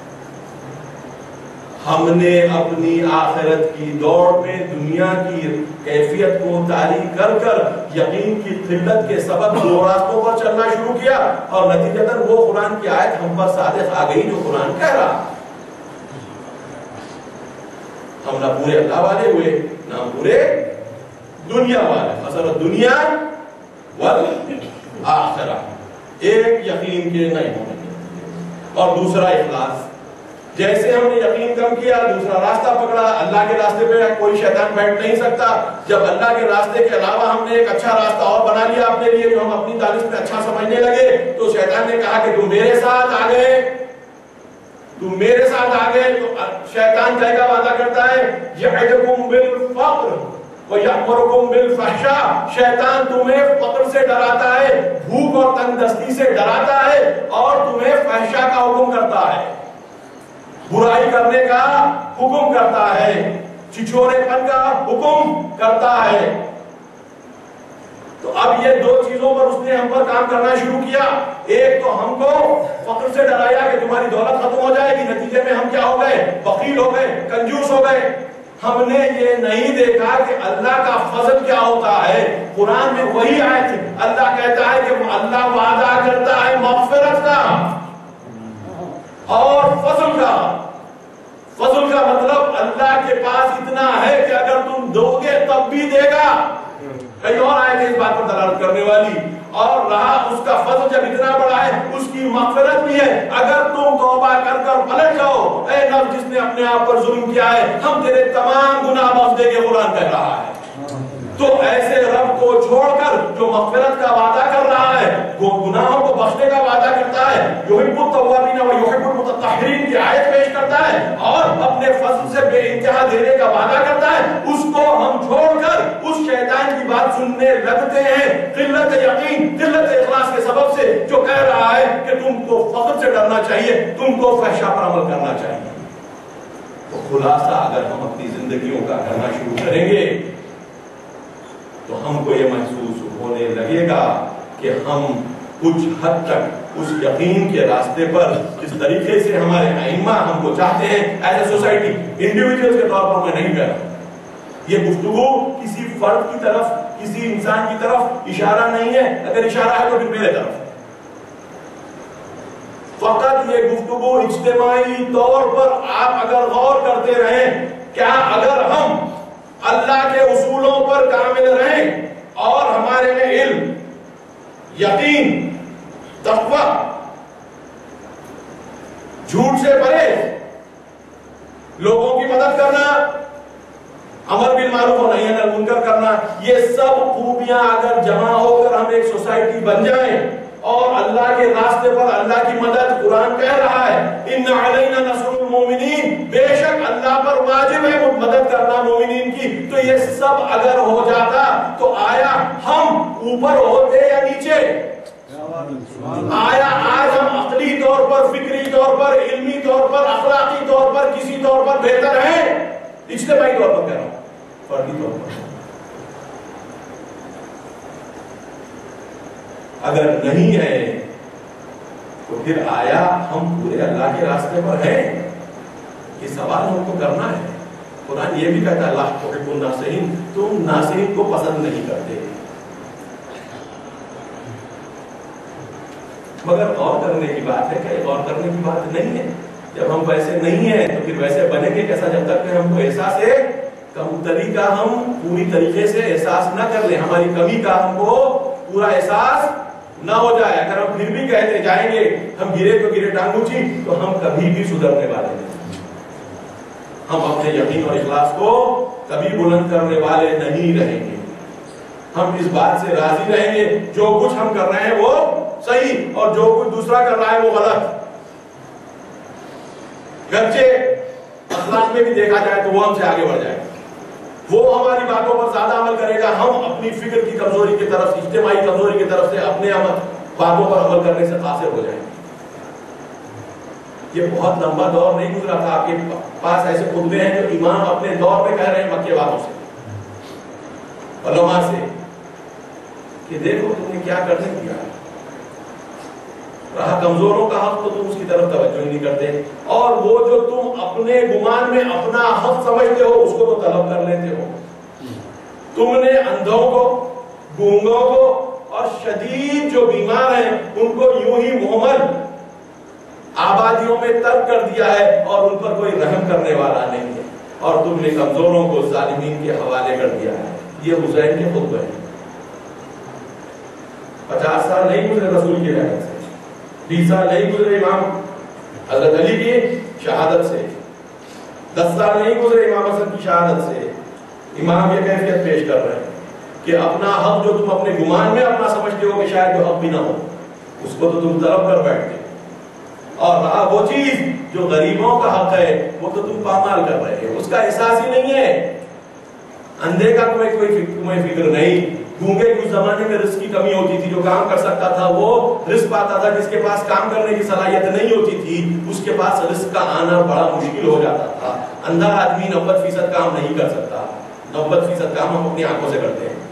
ہم نے اپنی آخرت کی دوڑ میں دنیا کی کیفیت کو طاری کر کر یقین کی قلت کے سبب دو راستوں پر چلنا شروع کیا، اور نتیجتاً وہ قرآن کی آیت ہم پر صادق آ گئی جو قرآن کہہ رہا۔ ہم نہ پورے اللہ والے ہوئے نہ پورے دنیا والے۔ مثلا دنیا والآخرہ، ایک یقین کے نہیں ہونے، اور دوسرا اخلاص۔ جیسے ہم نے یقین کم کیا، دوسرا راستہ پکڑا، اللہ کے راستے پہ کوئی شیطان بیٹھ نہیں سکتا۔ جب اللہ کے راستے کے علاوہ ہم نے ایک اچھا راستہ اور بنا لیا اپنے لیے جو ہم اپنی دانش میں اچھا سمجھنے لگے، تو شیطان نے کہا کہ تم میرے ساتھ آ گئے، تم میرے ساتھ آ گئے۔ تو شیطان کیا وعدہ کرتا ہے؟ یعدکم بالفقر وَيَأْمُرُكُمْ بِالْفَحْشَاءِ، شیطان تمہیں فقر سے ڈراتا ہے، بھوک اور تنگ دستی سے ڈراتا ہے، اور تمہیں فحشاء کا حکم کرتا ہے، برائی کرنے کا حکم کرتا ہے، چھچورے پن کا حکم کرتا ہے۔ تو اب یہ دو چیزوں پر اس نے ہم پر کام کرنا شروع کیا۔ ایک تو ہم کو فقر سے ڈرایا کہ تمہاری دولت ختم ہو جائے گی، نتیجے میں ہم کیا ہو گئے؟ بخیل ہو گئے، کنجوس ہو گئے۔ ہم نے یہ نہیں دیکھا کہ اللہ کا فضل کیا ہوتا ہے۔ قرآن میں وہی آیت ہے، اللہ کہتا ہے کہ اللہ وعدہ کرتا ہے مغفرت کا اور فضل کا۔ فضل کا مطلب اللہ کے پاس اتنا ہے کہ اگر تم دو گے تب بھی دے گا۔ کئی اور آئے تھے اس بات پر دلالت کرنے والی، اور رہا اس کا فضل جب اتنا بڑا ہے، اس کی مغفرت بھی ہے۔ اگر تم توبہ کر کر پلٹ جاؤ، اے نفس جس نے اپنے آپ پر ظلم کیا ہے، ہم تیرے تمام گناہ بخش دیں گے، قرآن کہہ رہا ہے۔ تو ایسے رب کو چھوڑ کر جو مغفرت کا وعدہ کر رہا ہے، وہ گناہوں کو بخشنے کا وعدہ کرتا ہے، یحب التوابین و یحب المتطہرین کی آیت پیش کرتا ہے، اور اپنے فضل سے بے انتہا دینے کا وعدہ کرتا ہے، اس کو ہم چھوڑ کر اس شیطان کی بات سننے لگتے ہیں، قلت یقین، قلت اخلاص کے سبب سے، جو کہہ رہا ہے کہ تم کو فقر سے ڈرنا چاہیے، تم کو فحشاء پر عمل کرنا چاہیے۔ تو خلاصہ اگر ہم اپنی زندگیوں کا کرنا شروع کریں گے تو ہم کو یہ محسوس ہونے لگے گا کہ ہم کچھ حد تک اس یقین کے راستے پر جس طریقے سے ہمارے ائمہ ہم کو چاہتے ہیں ایز اے سوسائٹی، انڈیویجولز کے طور پر میں نہیں کہہ رہا، یہ گفتگو کسی فرد کی طرف، کسی انسان کی طرف اشارہ نہیں ہے، اگر اشارہ ہے تو پھر میرے طرف۔ فقط یہ گفتگو اجتماعی طور پر آپ اگر غور کرتے رہیں، کیا اگر ہم اللہ کے اصولوں پر کامل رہیں اور ہمارے میں علم، یقین، تقوی، جھوٹ سے پرہیز، لوگوں کی مدد کرنا، امر بالمعروف و نہی عن المنکر کرنا، یہ سب خوبیاں اگر جمع ہو کر ہم ایک سوسائٹی بن جائیں اور اللہ کے راستے پر اللہ کی مدد، قرآن کہہ رہا ہے ان علینا نصر المومنین، بے شک اللہ پر واجب ہے مدد کرنا مومنین کی، تو یہ سب اگر ہو جاتا تو آیا ہم اوپر ہوتے یا نیچے؟ آیا آج ہم عقلی طور پر، فکری طور پر، علمی طور پر، اخلاقی طور پر، کسی طور پر بہتر ہیں؟ اجتماعی طور پر کہہ رہا ہوں، فردی طور پر اگر نہیں ہے تو پھر آیا ہم پورے اللہ کے راستے پر ہیں؟ یہ سوال ہم کو کرنا ہے۔ قرآن یہ بھی کہتا ہے اللہ تحب الناصحین، تم ناصحین کو پسند نہیں کرتے، مگر غور کرنے کی بات ہے کہ غور کرنے کی بات نہیں ہے۔ جب ہم ویسے نہیں ہیں تو پھر ویسے بنیں گے کیسا؟ جب تک کہ ہم کو احساس ہے کمتری کا ہم پوری طریقے سے احساس نہ کر لیں، ہماری کمی کا ہم کو پورا احساس نہ ہو جائے۔ اگر ہم پھر بھی کہتے جائیں گے ہم گرے تو گرے ٹانگ اونچی، تو ہم کبھی بھی سدھرنے والے نہیں، ہم اپنے یقین اور اخلاص کو کبھی بلند کرنے والے نہیں رہیں گے۔ ہم اس بات سے راضی رہیں گے جو کچھ ہم کر رہے ہیں وہ صحیح اور جو کچھ دوسرا کر رہا ہے وہ غلط۔ گرچہ اخلاق میں بھی دیکھا جائے تو وہ ہم سے آگے بڑھ جائے، وہ ہماری باتوں پر زیادہ عمل کرے گا، ہم اپنی فکر کی کمزوری کی طرف، اجتماعی کمزوری کی طرف سے اپنے باتوں پر عمل کرنے سے قاصر ہو جائیں۔ یہ بہت لمبا دور نہیں گزرا تھا، آپ کے پاس ایسے خطبے ہیں جو امام اپنے دور میں کہہ رہے ہیں مکے والوں سے، علماء سے، کہ دیکھو تم نے کیا کرنے کیا، رہا کمزوروں کا حق تو تم اس کی طرف توجہ نہیں کرتے، اور وہ جو تم اپنے گمان میں اپنا حق سمجھتے ہو اس کو تو طلب کر لیتے ہو۔ تم نے اندھوں کو، گونگوں کو اور شدید جو بیمار ہیں ان کو یوں ہی محمل آبادیوں میں ترک کر دیا ہے اور ان پر کوئی رحم کرنے والا نہیں ہے، اور تم نے کمزوروں کو ظالمین کے حوالے کر دیا ہے۔ یہ حسین کے خطبے ہیں۔ 50 سال نہیں گزرے رسول کی رحمت سے، 20 سال نہیں گزرے امام حضرت علی کی شہادت سے، 10 سال نہیں گزرے امام حسن کی شہادت سے۔ امام یہ کیفیت پیش کر رہے ہیں کہ اپنا حق جو تم اپنے گمان میں اپنا سمجھتے ہو کہ شاید جو حق بھی نہ ہو اس کو تو تم طلب کر بیٹھتے، اور رہا وہ چیز جو غریبوں کا حق ہے وہ تو تم پامال کر رہے ہو، اس کا احساس ہی نہیں ہے۔ اندھے کا تمہیں فکر نہیں. گونگے کی اس زمانے میں رزق کی کمی ہوتی تھی, جو کام کر سکتا تھا وہ رزق پاتا تھا, جس کے پاس کام کرنے کی صلاحیت نہیں ہوتی تھی اس کے پاس رزق کا آنا بڑا مشکل ہو جاتا تھا. اندھا آدمی 90% کام نہیں کر سکتا, 90% کام ہم اپنی آنکھوں سے کرتے ہیں.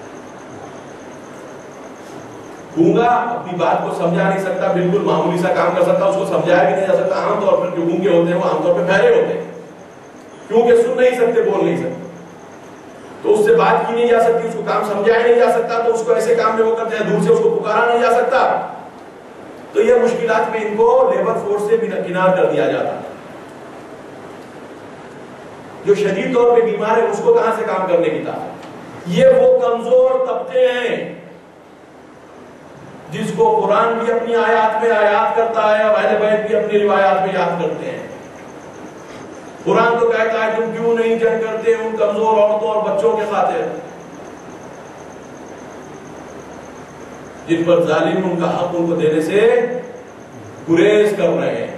گونگا اپنی بات کو سمجھا نہیں سکتا, بالکل معمولی سا کام کر سکتا, اس کو سمجھایا بھی نہیں جا سکتا. عام طور پر جو گونگے ہوتے ہیں وہ عام طور پہ بہرے ہوتے ہیں, کیونکہ سن نہیں سکتے, بول نہیں سکتے, تو اس سے بات کی نہیں جا سکتی, اس کو کام سمجھایا نہیں جا سکتا, تو اس کو ایسے کام میں وہ کرتے ہیں, دور سے اس کو پکارا نہیں جا سکتا. تو یہ مشکلات میں ان کو لیبر فورس سے کنار کر دیا جاتا. جو شدید طور پہ بیمار ہے اس کو کہاں سے کام کرنے کی طاقت؟ یہ وہ کمزور طبقے ہیں جس کو قرآن بھی اپنی آیات میں آیات کرتا ہے اور اہل بیت بھی اپنی روایات میں یاد کرتے ہیں. قرآن تو کہتا ہے تم کیوں نہیں جنگ کرتے ان کمزور عورتوں اور بچوں کے خاطر جن پر ظالم ان کا حق ان کو دینے سے گریز کر رہے ہیں.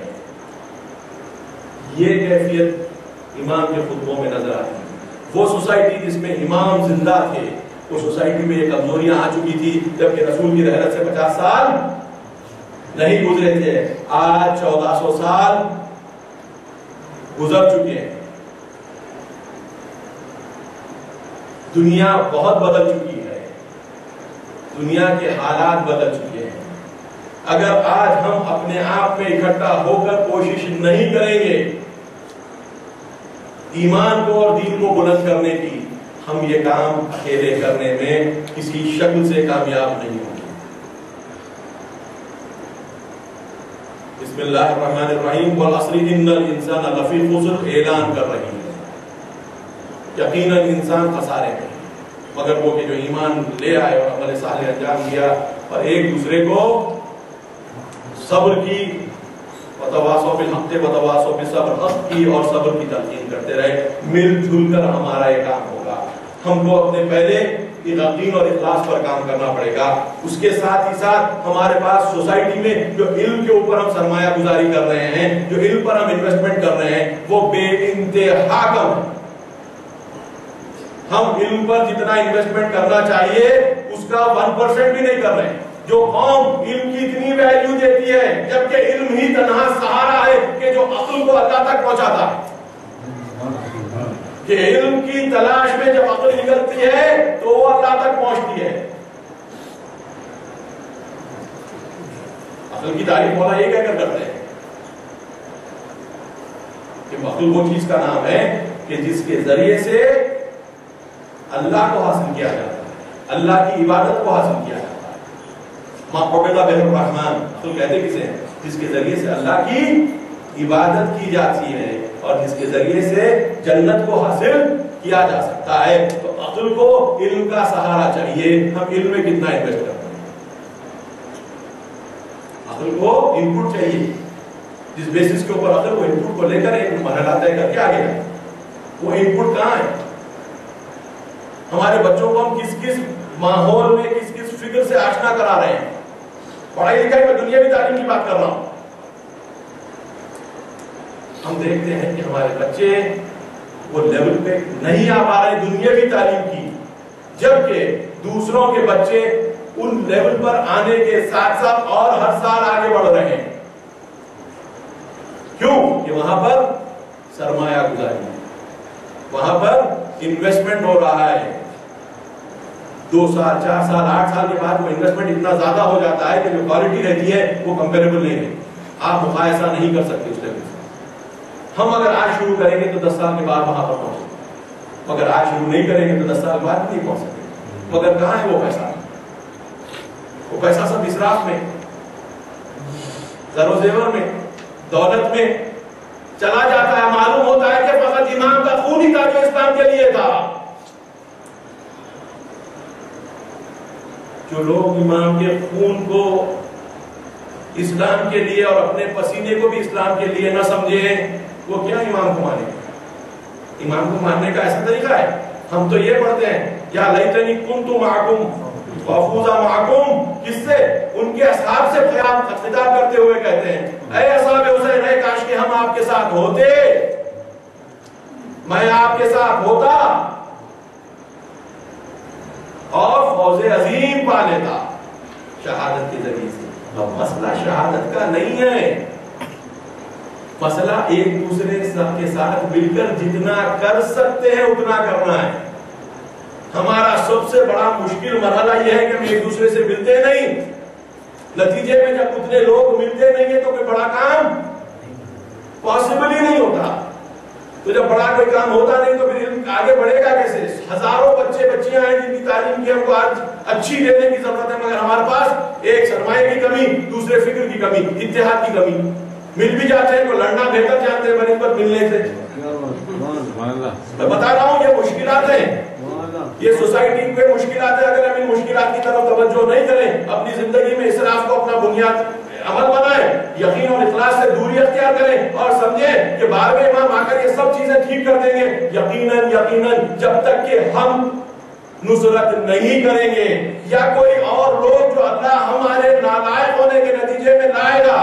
یہ کیفیت امام کے خطبوں میں نظر آتی ہے. وہ سوسائٹی جس میں امام زندہ تھے, وہ سوسائٹی میں یہ کمزوریاں آ چکی تھی, جبکہ رسول کی رحلت سے 50 سال نہیں گزرے تھے. آج 1400 سال گزر چکے ہیں. دنیا بہت بدل چکی ہے, دنیا کے حالات بدل چکے ہیں. اگر آج ہم اپنے آپ میں اکٹھا ہو کر کوشش نہیں کریں گے ایمان کو اور دین کو بلند کرنے کی, ہم یہ کام اکیلے کرنے میں کسی شکل سے کامیاب نہیں ہوں گے. بسم اللہ الرحمن الرحیم. والعصر ان الانسان لفی خسر, اعلان کر رہی ہے یقیناً انسان خسارے میں, مگر وہ کہ جو ایمان لے آئے اور عمل صالح انجام دیا اور ایک دوسرے کو صبر کی, وتواصوا بالحق وتواصوا بالصبر, حق کی اور صبر کی تلقین کرتے رہے. مل جل کر ہمارا یہ کام ہوگا. ہم کو اپنے پہلے یقین اور اخلاص پر کام کرنا پڑے گا. اس کے ساتھ ہی ساتھ ہمارے پاس سوسائٹی میں جو علم کے اوپر ہم سرمایہ گزاری کر رہے ہیں, جو علم پر ہم انویسٹمنٹ کر رہے ہیں, وہ بے انتہا کم ہے. ہم علم پر جتنا انویسٹمنٹ کرنا چاہیے اس کا 1% بھی نہیں کر رہے ہیں. جو قوم علم کی اتنی ویلیو دیتی ہے, جبکہ علم ہی تنہا سہارا ہے کہ جو عقل کو اللہ تک پہنچاتا ہے, کہ علم کی تلاش میں جب عقل نکلتی ہے تو وہ اللہ تک پہنچتی ہے. عقل کی تعریف مولا یہ کہہ کر کرتے ہیں کہ عقل وہ چیز کا نام ہے کہ جس کے ذریعے سے اللہ کو حاصل کیا جاتا ہے, اللہ کی عبادت کو حاصل کیا جاتا ہے. ما قبل بہ الرحمن, تو کہتے کسے ہیں؟ جس کے ذریعے سے اللہ کی عبادت کی جاتی ہے اور جس کے ذریعے سے جنت کو حاصل کیا جا سکتا ہے. تو عقل کو علم کا سہارا چاہیے. ہم علم میں کتنا انویسٹ کرتے ہیں؟ عقل کو ان پٹ چاہیے, جس بیسس کے اوپر عقل وہ ان پٹ کو لے کر ایک مرحلہ طے کر کے آگے جائے. وہ ان پٹ کہاں ہے؟ ہمارے بچوں کو ہم کس کس ماحول میں کس کس فکر سے آشنا کرا رہے ہیں. پڑھائی لکھائی میں دنیاوی تعلیم کی بات کر رہا ہوں. ہم دیکھتے ہیں کہ ہمارے بچے وہ لیول پہ نہیں آ پا رہے دنیاوی تعلیم کی, جبکہ دوسروں کے بچے ان لیول پر آنے کے ساتھ ساتھ اور ہر سال آگے بڑھ رہے ہیں. کیوں؟ کہ وہاں پر سرمایہ گزاری ہے, وہاں پر انویسٹمنٹ ہو رہا ہے. 2 سال 4 سال 8 سال کے بعد وہ انویسٹمنٹ اتنا زیادہ ہو جاتا ہے کہ جو کوالٹی رہتی ہے وہ کمپیریبل نہیں ہے. آپ مقایسہ نہیں کر سکتے اس لیول سے. ہم اگر آج شروع کریں گے تو 10 سال کے بعد وہاں پر پہنچیں گے, مگر آج شروع نہیں کریں گے تو 10 سال بعد نہیں پہنچ سکتے. مگر کہاں ہے وہ پیسہ؟ وہ پیسہ سب اسراف میں, زر و زیور میں, دولت میں چلا جاتا ہے. معلوم ہوتا ہے کہ فقط امام کا خون ہی تھا جو اسلام کے لیے تھا. جو لوگ امام کے خون کو اسلام کے لیے اور اپنے پسینے کو بھی اسلام کے لیے نہ سمجھیں, وہ کیا امام کو مانے؟ امام کو ماننے کا ایسا طریقہ ہے. ہم تو یہ پڑھتے ہیں یا لیتنی کنت معکم وافوز معکم, کس سے؟ ان کے اصحاب سے خطاب کرتے ہوئے کہتے ہیں اے اصحاب حسین, اے کاش کہ ہم آپ کے ساتھ ہوتے, میں آپ کے ساتھ ہوتا, اور فوز عظیم پا لیتا شہادت کے ذریعے سے۔ اب مسئلہ شہادت کا نہیں ہے، مسئلہ ایک دوسرے کے ساتھ مل کر جتنا کر سکتے ہیں اتنا کرنا ہے۔ ہمارا سب سے بڑا مشکل مرحلہ یہ ہے کہ ہم ایک دوسرے سے ملتے نہیں، نتیجے میں جب اتنے لوگ ملتے نہیں ہیں تو کوئی بڑا کام پاسبل ہی نہیں ہوتا۔ تو جب بڑا کوئی کام ہوتا نہیں تو پھر آگے بڑھے گا کیسے؟ ہزاروں بچے بچیاں ہیں جن کی تعلیم کی ہم کو آج اچھی دینے کی ضرورت ہے، مگر ہمارے پاس ایک سرمایہ کی کمی، دوسرے فکر کی کمی، اتحاد کی کمی۔ مل بھی جاتے ہیں تو لڑنا بہتر جانتے ہیں بنسبت ملنے سے۔ میں بتا رہا ہوں یہ مشکلات ہیں، یہ سوسائٹی کے مشکلات ہیں۔ اگر ہم ان مشکلات کی طرف توجہ نہیں کریں، اپنی زندگی میں اسراف کو اپنا بنیاد عمل بنائیں، یقین اور اخلاص سے دوری اختیار کریں اور سمجھیں کہ 12ویں امام آ کر یہ سب چیزیں ٹھیک کر دیں گے، یقیناً جب تک کہ ہم نصرت نہیں کریں گے یا کوئی اور لوگ جو اللہ ہمارے نالائق ہونے کے نتیجے میں لائے گا،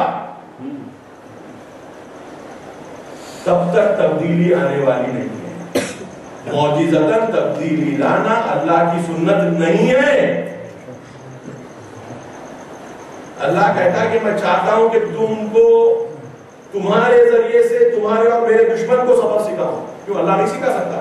تب تک تبدیلی آنے والی نہیں ہے۔ معجزتاً تبدیلی لانا اللہ کی سنت نہیں ہے۔ اللہ کہتا ہے کہ میں چاہتا ہوں کہ تم کو تمہارے ذریعے سے تمہارے اور میرے دشمن کو سبق سکھاؤں۔ کیوں اللہ نہیں سکھا سکتا؟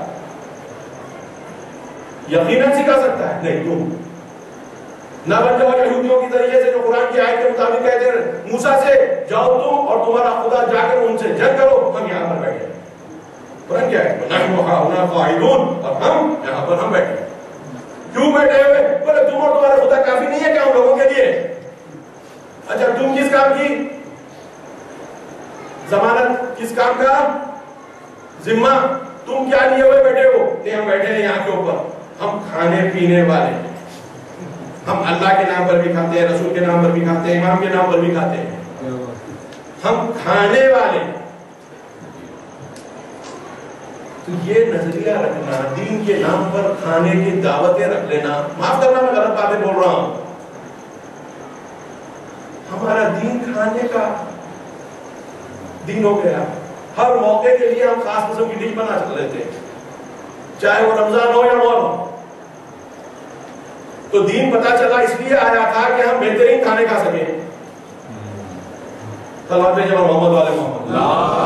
یقیناً سکھا سکتا ہے۔ نہیں، تم نہ بن جاؤ یہودیوں کی ذریعے سے جو قرآن کی آیت کے مطابق کہتے ہیں موسیٰ سے جاؤ تم اور تمہارا خدا جا کر ان سے جنگ کرو، ہم یہاں پر بیٹھے۔ قرآن کیا ہے؟ نحن ہاہنا قاعدون، اور ہم یہاں پر ہم بیٹھے۔ کیوں بیٹھے ہوئے؟ بولے تم اور تمہارا خدا کافی نہیں ہے کیا ان لوگوں کے لیے؟ اچھا تم کس کام کی ضمانت، کس کام کا ذمہ تم کیا لیے ہوئے بیٹھے ہو؟ نہیں ہم بیٹھے ہیں یہاں کے اوپر، ہم کھانے پینے والے، ہم اللہ کے نام پر بھی کھاتے ہیں، رسول کے نام پر بھی کھاتے ہیں، امام کے نام پر بھی کھاتے ہیں، ہم کھانے والے۔ تو یہ نظریہ رکھنا، دین کے نام پر کھانے کی دعوتیں رکھ لینا، معاف کرنا میں غلط باتیں بول رہا ہوں، ہمارا دین کھانے کا دین ہو گیا۔ ہر موقع کے لیے ہم خاص قسم کی ڈش بنا لیتے ہیں، چاہے وہ رمضان ہو یا محرم ہو۔ تو دین پتا چلا اس لیے آیا تھا کہ ہم بہترین کھانے کھا سکیں۔ صلوات بھیجو محمد والے محمد۔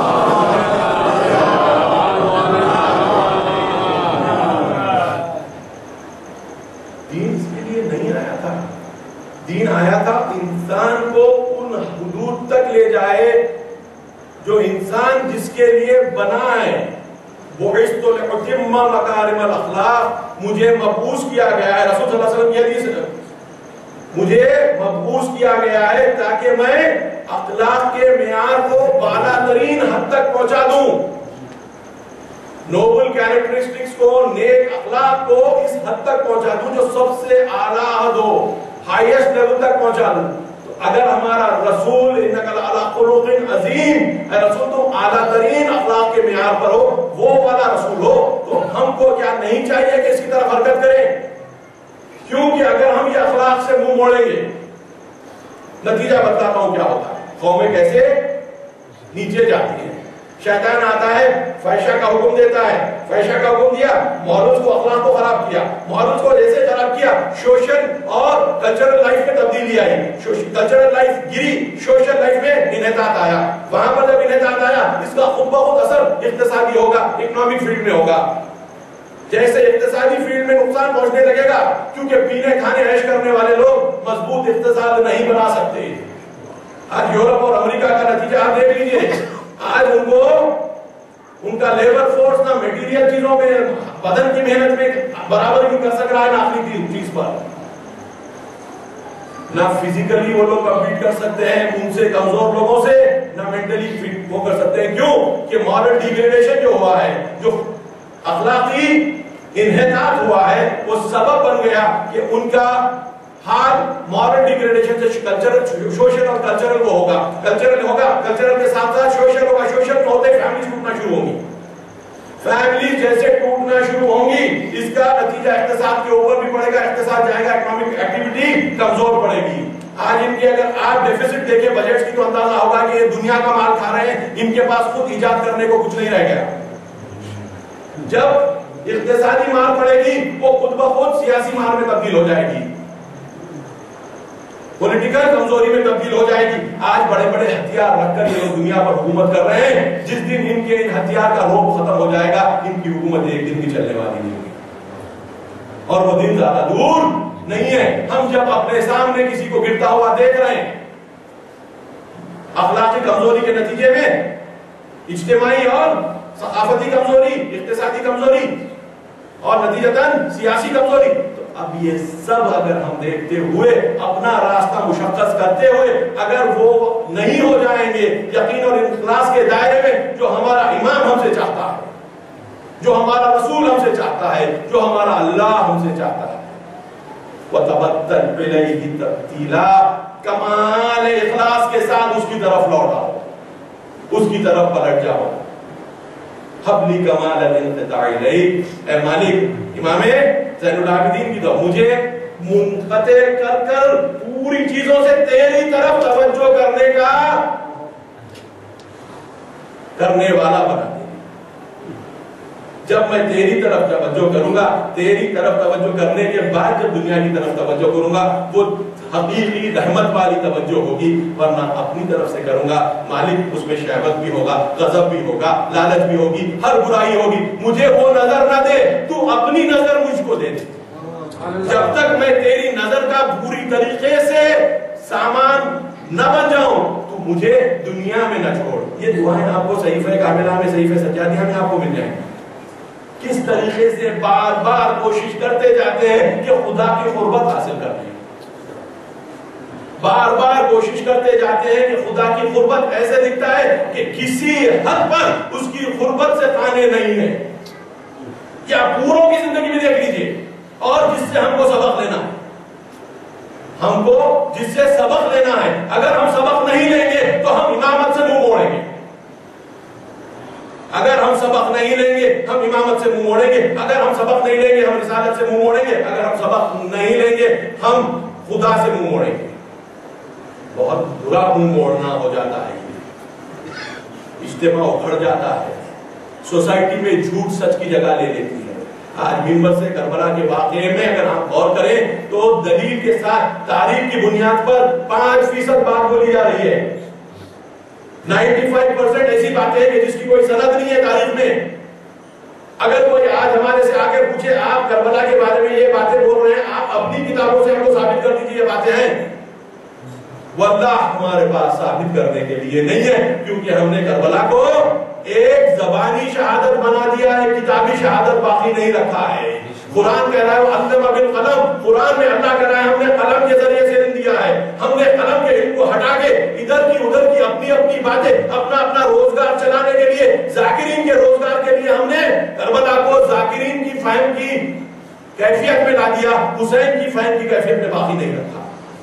دین اس کے لیے نہیں آیا تھا، دین آیا تھا انسان کو ان حدود تک لے جائے جو انسان جس کے لیے بنا ہے۔ بُعِثْتُ لِأُتِمَّ مَكَارِمَ الْأَخْلَاقِ، مجھے مبعوث کیا گیا ہے، رسول صلی اللہ علیہ وسلم کی حدیث ہے، مجھے مبعوث کیا گیا ہے تاکہ میں اخلاق کے معیار کو بالا ترین حد تک پہنچا دوں، نوبل کیریکٹرسٹکس کو، نیک اخلاق کو اس حد تک پہنچا دوں جو سب سے اعلیٰ حد ہو، ہائیسٹ لیول تک پہنچا دوں۔ تو اگر ہمارا رسول انک لعلی خلق عظیم، اے رسول تم اعلیٰ ترین اخلاق کے معیار پر ہو، وہ والا رسول ہو، تو ہم کو کیا نہیں چاہیے کہ اس کی طرف حرکت کریں؟ کیونکہ اگر ہم یہ اخلاق سے منہ موڑیں گے، نتیجہ بتاتا ہوں کیا ہوتا ہے، قومیں کیسے نیچے جاتی ہیں۔ شیطان آتا ہے، فحشہ کا حکم دیتا ہے، فحشہ کا حکم دیا، معروف کو، اخلاق کو خراب کیا، معروف کو جیسے خراب کیا، سوشل اور کلچرل لائف میں تبدیلی آئی، کلچرل لائف گری، سوشل لائف میں انحطاط آیا، وہاں پر جب انحطاط آیا اس کا خود بخود اثر اقتصادی ہوگا، اکنامک فیلڈ میں ہوگا۔ جیسے اقتصادی فیلڈ میں نقصان پہنچنے لگے گا، کیونکہ پینے کھانے عیش کرنے والے لوگ مضبوط اقتصاد نہیں بنا سکتے۔ آج یورپ اور امریکہ کا نتیجہ آپ دیکھ لیجئے، آج ان کو ان کا لیبر فورس نہ میٹیریل چیزوں میں، بدن کی محنت میں برابر بھی کر سک رہا ہے، نہ آخری چیز پر، نہ فزیکلی وہ لوگ کمپیٹ کر سکتے ہیں ان سے کمزور لوگوں سے، نہ مینٹلی فٹ وہ کر سکتے ہیں۔ کیوں کہ مارل ڈیگریڈیشن جو ہوا ہے، جو اخلاقی انحطاط ہوا ہے، وہ سبب بن گیا کہ ان کا حال مارل ڈیگریڈیشن سے کلچرل، سوشل اور کلچرل کو ہوگا، کلچرل ہوگا، کلچرل کے ساتھ ساتھ سوشل ہوگا، سوشل میں ہوتے فیملیز ٹوٹنا شروع ہوں گی، فیملیز جیسے ٹوٹنا شروع ہوں گی، اس کا نتیجہ اقتصاد کے اوپر بھی پڑے گا، اقتصاد جائے گا، اکنامک ایکٹیویٹی کمزور پڑے گی۔ آج ان کی اگر آپ ڈیفیسٹ دیکھیں بجٹس کی تو اندازہ ہوگا کہ یہ دنیا کا مال کھا رہے ہیں، ان کے پاس خود ایجاد کرنے کو کچھ نہیں رہ گیا۔ جب اقتصادی مار پڑے گی وہ خود بخود سیاسی مار میں تبدیل ہو جائے گی، پولیٹیکل کمزوری میں تبدیل ہو جائے گی۔ آج بڑے بڑے ہتھیار رکھ کر یہ لوگ دنیا پر حکومت کر رہے ہیں، جس دن ان کے ہتھیار کا روپ ختم ہو جائے گا ان کی حکومت ایک دن بھی چلنے والی نہیں ہوگی، اور وہ دن زیادہ دور نہیں ہے۔ ہم جب اپنے سامنے کسی کو گرتا ہوا دیکھ رہے ہیں اخلاقی کمزوری کے نتیجے میں، اجتماعی اور ثقافتی کمزوری، اقتصادی کمزوری اور نتیجتاً سیاسی کمزوری، تو اب یہ سب اگر ہم دیکھتے ہوئے اپنا راستہ مشخص کرتے ہوئے اگر وہ نہیں ہو جائیں گے یقین اور اخلاص کے دائرے میں جو ہمارا امام ہم سے چاہتا ہے، جو ہمارا رسول ہم سے چاہتا ہے، جو ہمارا اللہ ہم سے چاہتا ہے، وَتَبَتَّلْ إِلَيْهِ تَبْتِيلًا، کمال اخلاص کے ساتھ اس کی طرف لوٹاؤ، اس کی طرف پلٹ جاؤ۔ حبلی کمال الانقطاع الیک، اے مالک امام زین العابدین کی طرف مجھے منقطع کر کر پوری چیزوں سے تیری طرف توجہ کرنے والا بنا دے۔ جب میں تیری طرف توجہ کروں گا، تیری طرف توجہ کرنے کے بعد جب دنیا کی طرف توجہ کروں گا وہ حقیقی رحمت والی توجہ ہوگی، ورنہ اپنی طرف سے کروں گا مالک اس میں شہوت بھی ہوگا، غضب بھی ہوگا، لالچ بھی ہوگی، ہر برائی ہوگی، مجھے وہ نظر نہ دے، تو اپنی نظر مجھ کو دے دے۔ جب تک میں تیری نظر کا پوری طریقے سے سامان نہ بن جاؤں تو مجھے دنیا میں نہ چھوڑ۔ یہ دعائیں آپ کو صحیفہ کاملہ میں، صحیفہ سجادیہ میں آپ کو مل جائیں گی۔ کس طریقے سے بار بار کوشش کرتے جاتے ہیں کہ خدا کی قربت حاصل کرتے ہیں، بار بار کوشش کرتے جاتے ہیں کہ خدا کی قربت ایسے دکھتا ہے کہ کسی حد پر اس کی قربت سے تانے نہیں ہیں۔ یا پوروں کی زندگی میں دیکھ لیجئے، اور جس سے ہم کو سبق لینا ہے، ہم کو جس سے سبق لینا ہے، اگر ہم سبق نہیں لیں گے تو ہم امامت سے منہ موڑیں گے، اگر ہم سبق نہیں لیں گے ہم امامت سے منہ موڑیں گے، اگر ہم سبق نہیں لیں گے ہم رسالت سے منہ موڑیں گے، اگر ہم سبق نہیں لیں گے ہم خدا سے منہ موڑیں گے۔ بہت برا منہ موڑنا ہو جاتا ہے، اجتماع اکھڑ جاتا ہے، سوسائٹی میں جھوٹ سچ کی جگہ لے لیتی ہے۔ آج ممبر سے کربلا کے واقعے میں اگر ہم غور کریں تو دلیل کے ساتھ تاریخ کی بنیاد پر 5% بات بولی جا رہی ہے، 95% ایسی باتیں ہیں کہ جس کی کوئی سند نہیں ہے تاریخ میں۔ اگر کوئی آج ہمارے سے آ کے پوچھے آپ کربلا کے بارے میں یہ باتیں بول رہے ہیں، آپ اپنی کتابوں سے ہم کو ثابت کر دیجیے یہ باتیں ہیں، واللہ ہمارے پاس ثابت کرنے کے لیے نہیں ہے، کیونکہ ہم نے کربلا کو ایک زبانی شہادت بنا دیا ہے، کتابی شہادت باقی نہیں رکھا ہے۔ قرآن کہہ رہا ہے وَعَلَّمَ بِالْقَلَمِ، قرآن میں اللہ کہہ رہا ہے ہم نے قلم کے ذریعے سے علم دیا ہے، ہم نے قلم کے علم کو ہٹا کے ادھر کی ادھر کی اپنی اپنی باتیں اپنا اپنا روزگار چلانے کے لیے، ذاکرین کے روزگار کے لیے ہم نے کربلا کو ذاکرین کی فہم کی کیفیت میں لا دیا، حسین کی فہم کی کیفیت میں باقی نہیں رکھا۔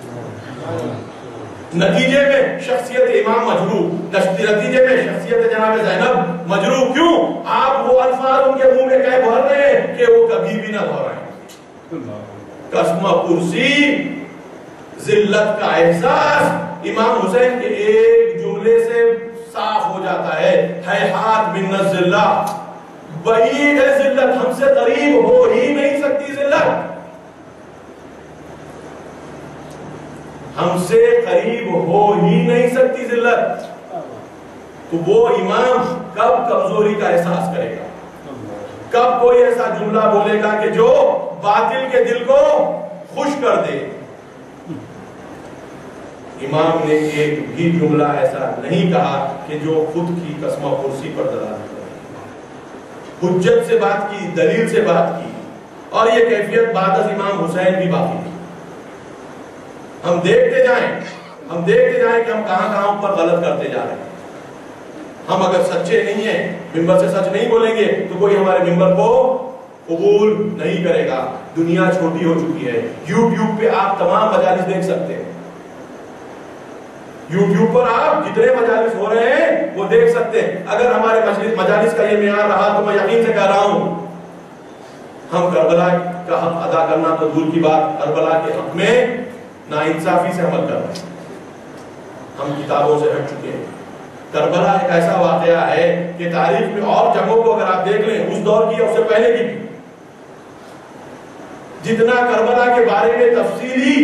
نتیجے میں شخصیت امام مجروح، نتیجے میں شخصیت جناب زینب مجروح۔ کیوں؟ آپ وہ الفاظ ان کے منہ میں کہہ بھر رہے ہیں کہ وہ کبھی بھی نہ دہرائیں۔ قسم پرسی، ذلت کا احساس امام حسین کے ایک جملے سے صاف ہو جاتا ہے، ہیہات من الذلہ، بعید ہے ذلت، ہم سے قریب ہو ہی نہیں سکتی ذلت، ہم سے قریب ہو ہی نہیں سکتی ذلت۔ تو وہ امام کب کمزوری کا احساس کرے گا، کب کوئی ایسا جملہ بولے گا کہ جو باطل کے دل کو خوش کر دے؟ امام نے ایک بھی جملہ ایسا نہیں کہا کہ جو خود کی قسم پرسی پر دلالت کرے، حجت سے بات کی، دلیل سے بات کی، اور یہ کیفیت بعد از امام حسین بھی باقی تھی۔ ہم دیکھتے جائیں کہ ہم کہاں کہاں پر غلط کرتے جا رہے ہیں۔ ہم اگر سچے نہیں ہیں، ممبر سے سچ نہیں بولیں گے تو کوئی ہمارے ممبر کو قبول نہیں کرے گا۔ دنیا چھوٹی ہو چکی ہے، یوٹیوب پہ آپ تمام مجالس دیکھ سکتے ہیں، یوٹیوب پر آپ جتنے مجالس ہو رہے ہیں وہ دیکھ سکتے ہیں۔ اگر ہمارے مجالس کا یہ معیار رہا تو میں یقین سے کہہ رہا ہوں ہم کربلا کا حق ادا کرنا تو دور کی بات، کربلا کے حق میں ناانصافی سے عمل کر رہے ہیں، ہم کتابوں سے ہٹ چکے ہیں۔ کربلا ایک ایسا واقعہ ہے کہ تاریخ میں اور جگہوں کو اگر آپ دیکھ لیں، اس دور کی اور اس سے پہلے کی بھی، جتنا کربلا کے بارے میں تفصیلی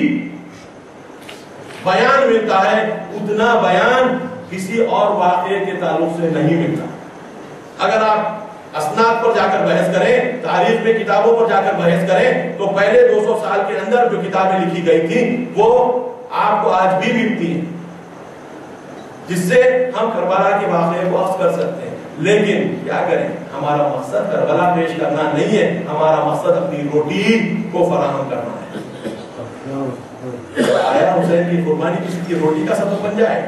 بیان ملتا ہے اتنا بیان کسی اور واقعے کے تعلق سے نہیں ملتا. اگر آپ اسناد پر جا کر بحث کریں، تاریخ میں کتابوں پر جا کر بحث کریں، تو پہلے 200 سال کے اندر جو کتابیں لکھی گئی تھی وہ آپ کو آج بھی ملتی ہیں، جس سے ہم کربلا کے واقعے کو اخذ کر سکتے ہیں. لیکن کیا کریں، ہمارا مقصد کربلا پیش کرنا نہیں ہے، ہمارا مقصد اپنی روٹی کو فراہم کرنا ہے. آیا حسین کی قربانی کسی کی روٹی کا سبب بن جائے.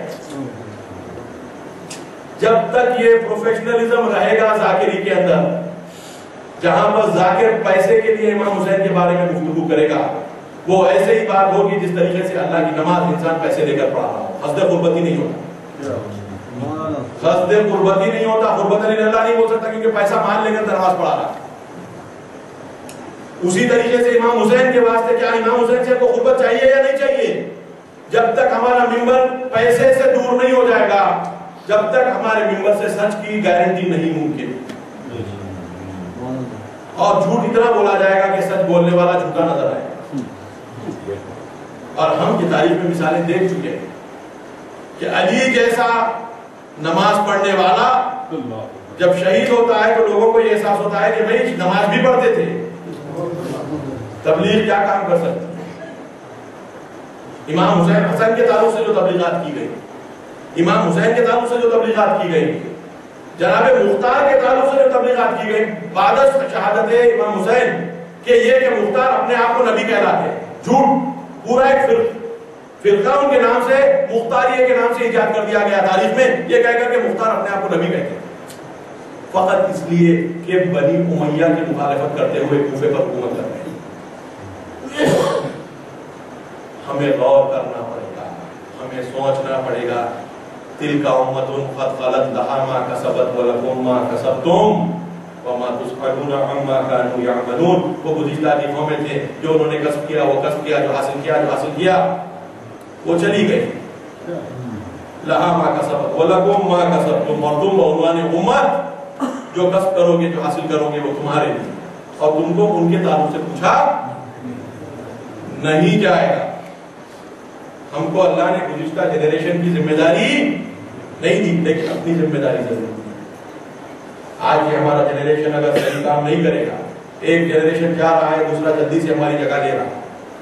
جب تک یہ پروفیشنلزم رہے گا ذاکری کے اندر، جہاں پر ذاکر پیسے کے لیے امام حسین کے بارے میں گفتگو کرے گا، وہ ایسے ہی بات ہوگی جس طریقے سے اللہ کی نماز انسان پیسے لے کر پڑھا رہا ہو. قصد قربتی نہیں ہوتا، قصد قربتی نہیں ہوتا. قربت اللہ نہیں بول سکتا کیونکہ پیسہ مال لے کر نماز پڑھا رہا. اسی طریقے سے امام حسین کے واسطے کیا امام حسین سے کو قربت چاہیے یا نہیں چاہیے؟ جب تک ہمارا ممبر پیسے سے دور نہیں ہو جائے گا، جب تک ہمارے ممبر سے سچ کی گارنٹی نہیں ممکن. اور جھوٹ اتنا بولا جائے گا کہ سچ بولنے والا جھوٹا نظر آئے گا. اور ہم کی تاریخ میں مثالیں دیکھ چکے ہیں کہ علی جیسا نماز پڑھنے والا جب شہید ہوتا ہے تو لوگوں کو یہ احساس ہوتا ہے کہ بھائی نماز بھی پڑھتے تھے، تبلیغ کیا کام کر سکتے. امام حسین حسن کے تعلق سے جو تبلیغات کی گئی، امام حسین کے تعلق سے جو تبلیغات کی گئی، جناب مختار کے تعلق سے جو تبلیغات کی گئی بعد از شہادت امام حسین کہ یہ کہ مختار اپنے آپ کو نبی کہلاتے ہیں، جھوٹ. پورا ایک فرقہ ان کے نام سے، مختاریہ کے نام سے ایجاد کر دیا گیا تاریخ میں، یہ کہہ کر کہ مختار اپنے آپ کو نبی کہتے ہیں، فقط اس لیے کہ بنی امیہ کی مخالفت کرتے ہوئے کوفے پر حکومت کر رہے ہیں. ہمیں غور کرنا پڑے گا، ہمیں سوچنا پڑے گا. تلک امۃ قد خلت لها ما کسبت ولکم ما کسبتم وما تسألون عما كانوا يعملون. وہ گزشتہ کی قومیں تھے جو انہوں نے کسب کیا، وہ کسب کیا، جو حاصل کیا وہ چلی گئی. لها ما کسبت ولکم ما کسبتم، اور تم بعنوان امت جو کسب کرو گے، جو حاصل کرو گے وہ تمہارے لیے، اور تم کو ان کے تعلق سے پوچھا نہیں جائے گا. ہم کو اللہ نے گزشتہ جنریشن کی ذمہ داری نہیں دی، لیکن اپنی ذمہ داری ضرور دی. آج یہ ہمارا جنریشن اگر صحیح کام نہیں کرے گا، ایک جنریشن جا رہا ہے، دوسرا جلدی سے ہماری جگہ لے رہا.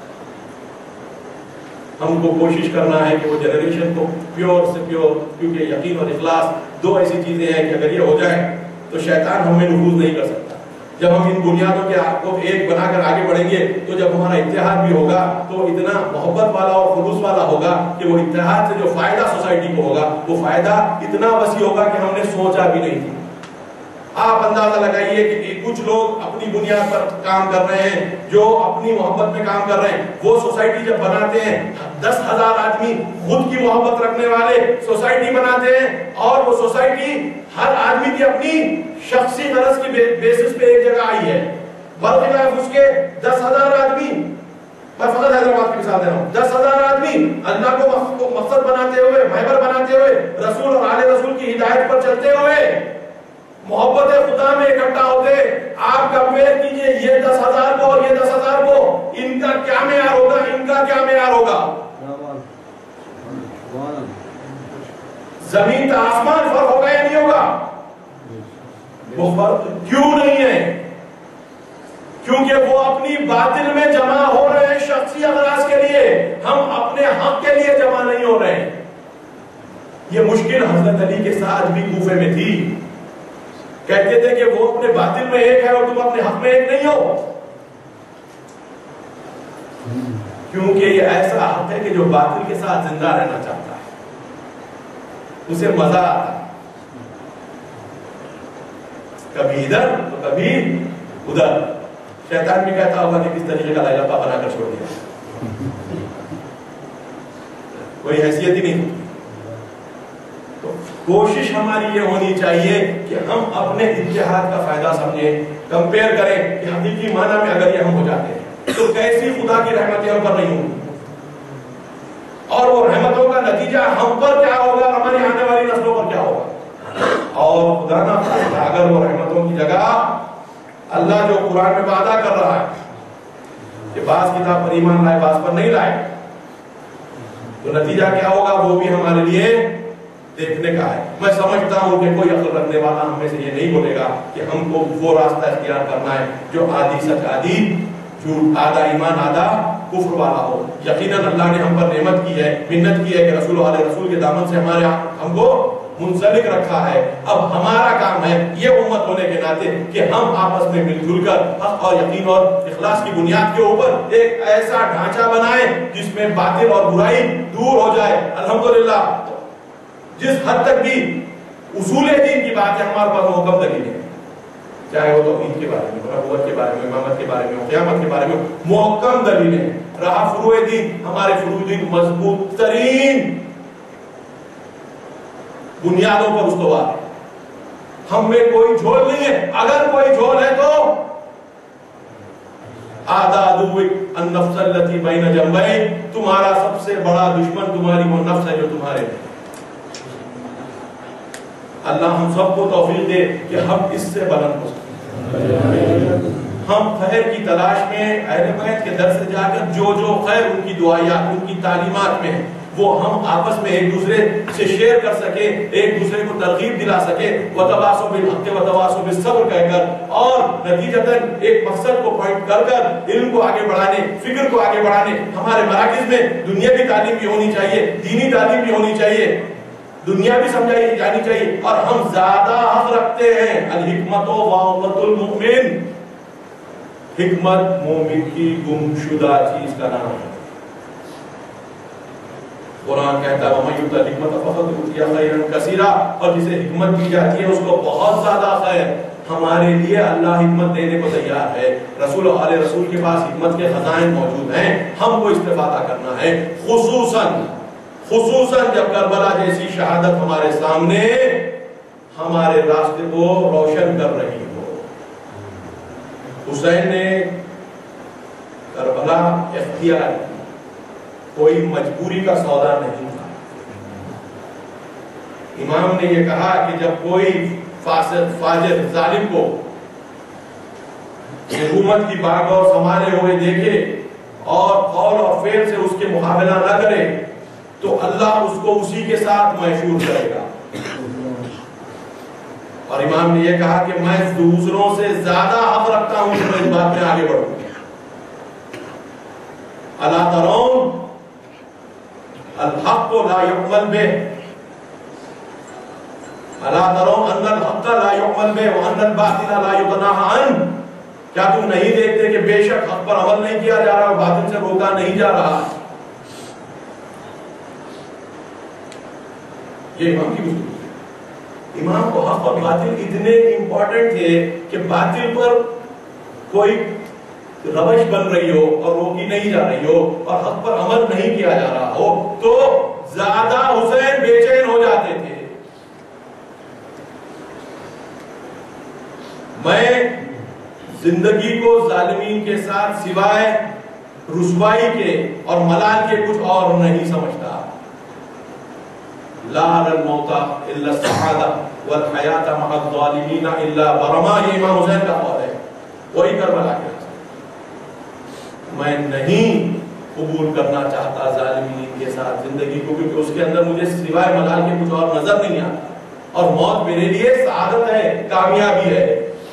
ہم کو کوشش کرنا ہے کہ وہ جنریشن کو پیور سے پیور، کیونکہ یقین اور اخلاص دو ایسی چیزیں ہیں کہ اگر یہ ہو جائے تو شیطان ہمیں نفوذ نہیں کر سکتا. جب ہم ان بنیادوں کے کو ایک بنا کر آگے بڑھیں گے تو جب ہمارا اتحاد بھی ہوگا تو اتنا محبت والا اور خلوص والا ہوگا کہ وہ اتحاد سے جو فائدہ سوسائٹی کو ہوگا وہ فائدہ اتنا وسیع ہوگا کہ ہم نے سوچا بھی نہیں تھا. آپ اندازہ لگائیے کہ کچھ لوگ اپنی بنیاد پر کام کر رہے ہیں، جو اپنی محبت میں کام کر رہے ہیں، وہ سوسائٹی جب بناتے ہیں 10,000 آدمی خود کی محبت رکھنے والے سوسائٹی بناتے ہیں، اور وہ سوسائٹی ہر آدمی کی اپنی شخصی غرض کی بیسس پہ ایک جگہ آئی ہے. برخلاف اس کے 10,000 آدمی، میں فقط حیدرآباد کی مثال دے رہا ہوں، 10,000 آدمی اللہ کو مقصد بناتے ہوئے، محور بناتے ہوئے، رسول اور آل رسول کی ہدایت پر چلتے ہوئے محبت خدا میں اکٹھا ہوتے. آپ کمپیئر کیجئے یہ 10,000 کو اور یہ 10,000 کو، ان کا کیا معیار ہوگا، ان کا کیا معیار ہوگا. زمین کا آسمان فرق ہوگا یا نہیں ہوگا؟ وہ فرق کیوں نہیں ہے؟ کیونکہ وہ اپنی باطل میں جمع ہو رہے ہیں شخصی اغراض کے لیے، ہم اپنے حق کے لیے جمع نہیں ہو رہے ہیں. یہ مشکل حضرت علی کے ساتھ بھی کوفے میں تھی. کہتے تھے کہ وہ اپنے باطل میں ایک ہے اور تم اپنے حق میں ایک نہیں ہو، کیونکہ یہ ایسا حق ہے کہ جو باطل کے ساتھ زندہ رہنا چاہتا ہے، اسے مزہ آتا ہے، کبھی ادھر تو کبھی ادھر. شیطان بھی کہتا ہوگا کہ کس طریقے کا لائلہ بنا کر چھوڑ دیا، کوئی حیثیت ہی نہیں. تو کوشش ہماری یہ ہونی چاہیے کہ ہم اپنے اتحاد کا فائدہ سمجھیں، کمپیئر کریں کہ حقیقی معنی میں اگر یہ ہم ہو جاتے ہیں تو کیسی خدا کی رحمتیں ہم پر نہیں ہوں گی، اور وہ رحمتوں کا نتیجہ ہم پر کیا ہوگا، ہماری آنے والی نسلوں پر کیا ہوگا. اور خدا نہ خواستہ اگر وہ رحمتوں کی جگہ اللہ جو قرآن میں وعدہ کر رہا ہے کہ بعض کتاب پر ایمان لائے بعض پر نہیں لائے، تو نتیجہ کیا ہوگا وہ بھی ہمارے لیے دیکھنے کا ہے۔ میں سمجھتا ہوں کہ کوئی عقل رکھنے والا ہم میں سے یہ نہیں بولے گا کہ ہم کو وہ راستہ اختیار کرنا ہے جو آدھی سچ آدھی جھوٹ، آدھا ایمان آدھا کفر والا ہو۔ یقیناً اللہ نے ہم پر نعمت کی ہے، منت کی ہے کہ رسول علیہ رسول کے دامن سے ہم کو منسلک رکھا ہے۔ اب ہمارا کام ہے یہ امت ہونے کے ناطے کہ ہم آپس میں مل جل کر حق اور یقین اور اخلاص کی بنیاد کے اوپر ایک ایسا ڈھانچہ بنائیں جس میں باطل اور برائی دور ہو جائے۔ الحمدللہ جس حد تک بھی اصول دین کی بات ہے ہمارے پاس محکم دلیل ہے، چاہے وہ توحید کے بارے میں، نبوت کے بارے میں، امامت کے بارے میں، قیامت کے بارے میں محکم دلیل ہے۔ رہا فروع دین، ہمارے فروع دین مضبوط ترین بنیادوں پر استوار ہے، ہم میں کوئی جھول نہیں ہے۔ اگر کوئی جھول ہے تو آدھا عدوک النفس التی بین جنبیک، تمہارا سب سے بڑا دشمن تمہاری وہ نفس ہے جو تمہارے میں۔ اللہ ہم سب کو توفیق دے کہ ہم اس سے بلند ہو سکیں۔ ہم خیر کی تلاش میں اہل بیت کے در سے جا کر جو جو خیر ان کی دعائیات، ان کی تعلیمات میں وہ ہم آپس میں ایک دوسرے سے شیئر کر سکے، ایک دوسرے کو ترغیب دلا سکے، وتواصوا بالحق وتواصوا بالصبر کہہ کر، اور نتیجتاً ایک مقصد کو پوائنٹ کر کر علم کو آگے بڑھانے، فکر کو آگے بڑھانے۔ ہمارے مراکز میں دنیاوی تعلیم بھی ہونی چاہیے، دینی تعلیم بھی ہونی چاہیے، دنیا بھی سمجھائی جانی چاہیے، اور ہم زیادہ حق رکھتے ہیں الحکمت و وعظۃ المؤمن، حکمت مومن کی گمشدہ چیز کا نام ہے۔ قرآن کہتا ہے وَمَن یُؤْتَ الْحِکْمَةَ فَقَدْ أُوتِیَ خَیْرًا کَثِیرًا، اور جسے حکمت دی جاتی ہے اس کو بہت زیادہ خیر۔ ہمارے لیے اللہ حکمت دینے کو تیار ہے، رسول علیہ رسول کے پاس حکمت کے خزائن موجود ہیں، ہم کو استفادہ کرنا ہے، خصوصاً جب کربلا جیسی شہادت ہمارے سامنے ہمارے راستے کو روشن کر رہی ہو۔ حسین نے کربلا اختیار کی، کوئی مجبوری کا سودا نہیں تھا۔ امام نے یہ کہا کہ جب کوئی فاسق فاجر ظالم کو حکومت کی باغور سنبھالے ہوئے دیکھے اور قول اور فعل سے اس کے مقابلہ نہ کرے تو اللہ اس کو اسی کے ساتھ محشور کرے گا۔ اور امام نے یہ کہا کہ میں دوسروں سے زیادہ حق رکھتا ہوں کہ میں اس بات میں آگے بڑھوں۔ الا ترون الحق لا يعمل به، الا ترون ان الحق لا يعمل به وان الباطل لا يتناهى عنه، کیا تم نہیں دیکھتے کہ بے شک حق پر عمل نہیں کیا جا رہا اور باطل سے روکا نہیں جا رہا؟ یہ امام کی گفتگو ہے۔ امام کو حق اور باطل اتنے امپورٹنٹ تھے کہ باطل پر کوئی روش بن رہی ہو اور روکی نہیں جا رہی ہو اور حق پر عمل نہیں کیا جا رہا ہو تو زیادہ حسین بے چین ہو جاتے تھے۔ میں زندگی کو ظالمین کے ساتھ سوائے رسوائی کے اور ملال کے کچھ اور نہیں سمجھتا۔ لا ارى الموت الا السعادة والحياة مع الظالمين الا برما، یہ امام حسین کا قول ہے، وہی کربلا کے۔ میں نہیں قبول کرنا چاہتا ظالمین کے ساتھ زندگی کو، کیونکہ اس کے اندر مجھے سوائے ملال کے کچھ اور نظر نہیں آتا، اور موت میرے لیے سعادت ہے، کامیابی ہے۔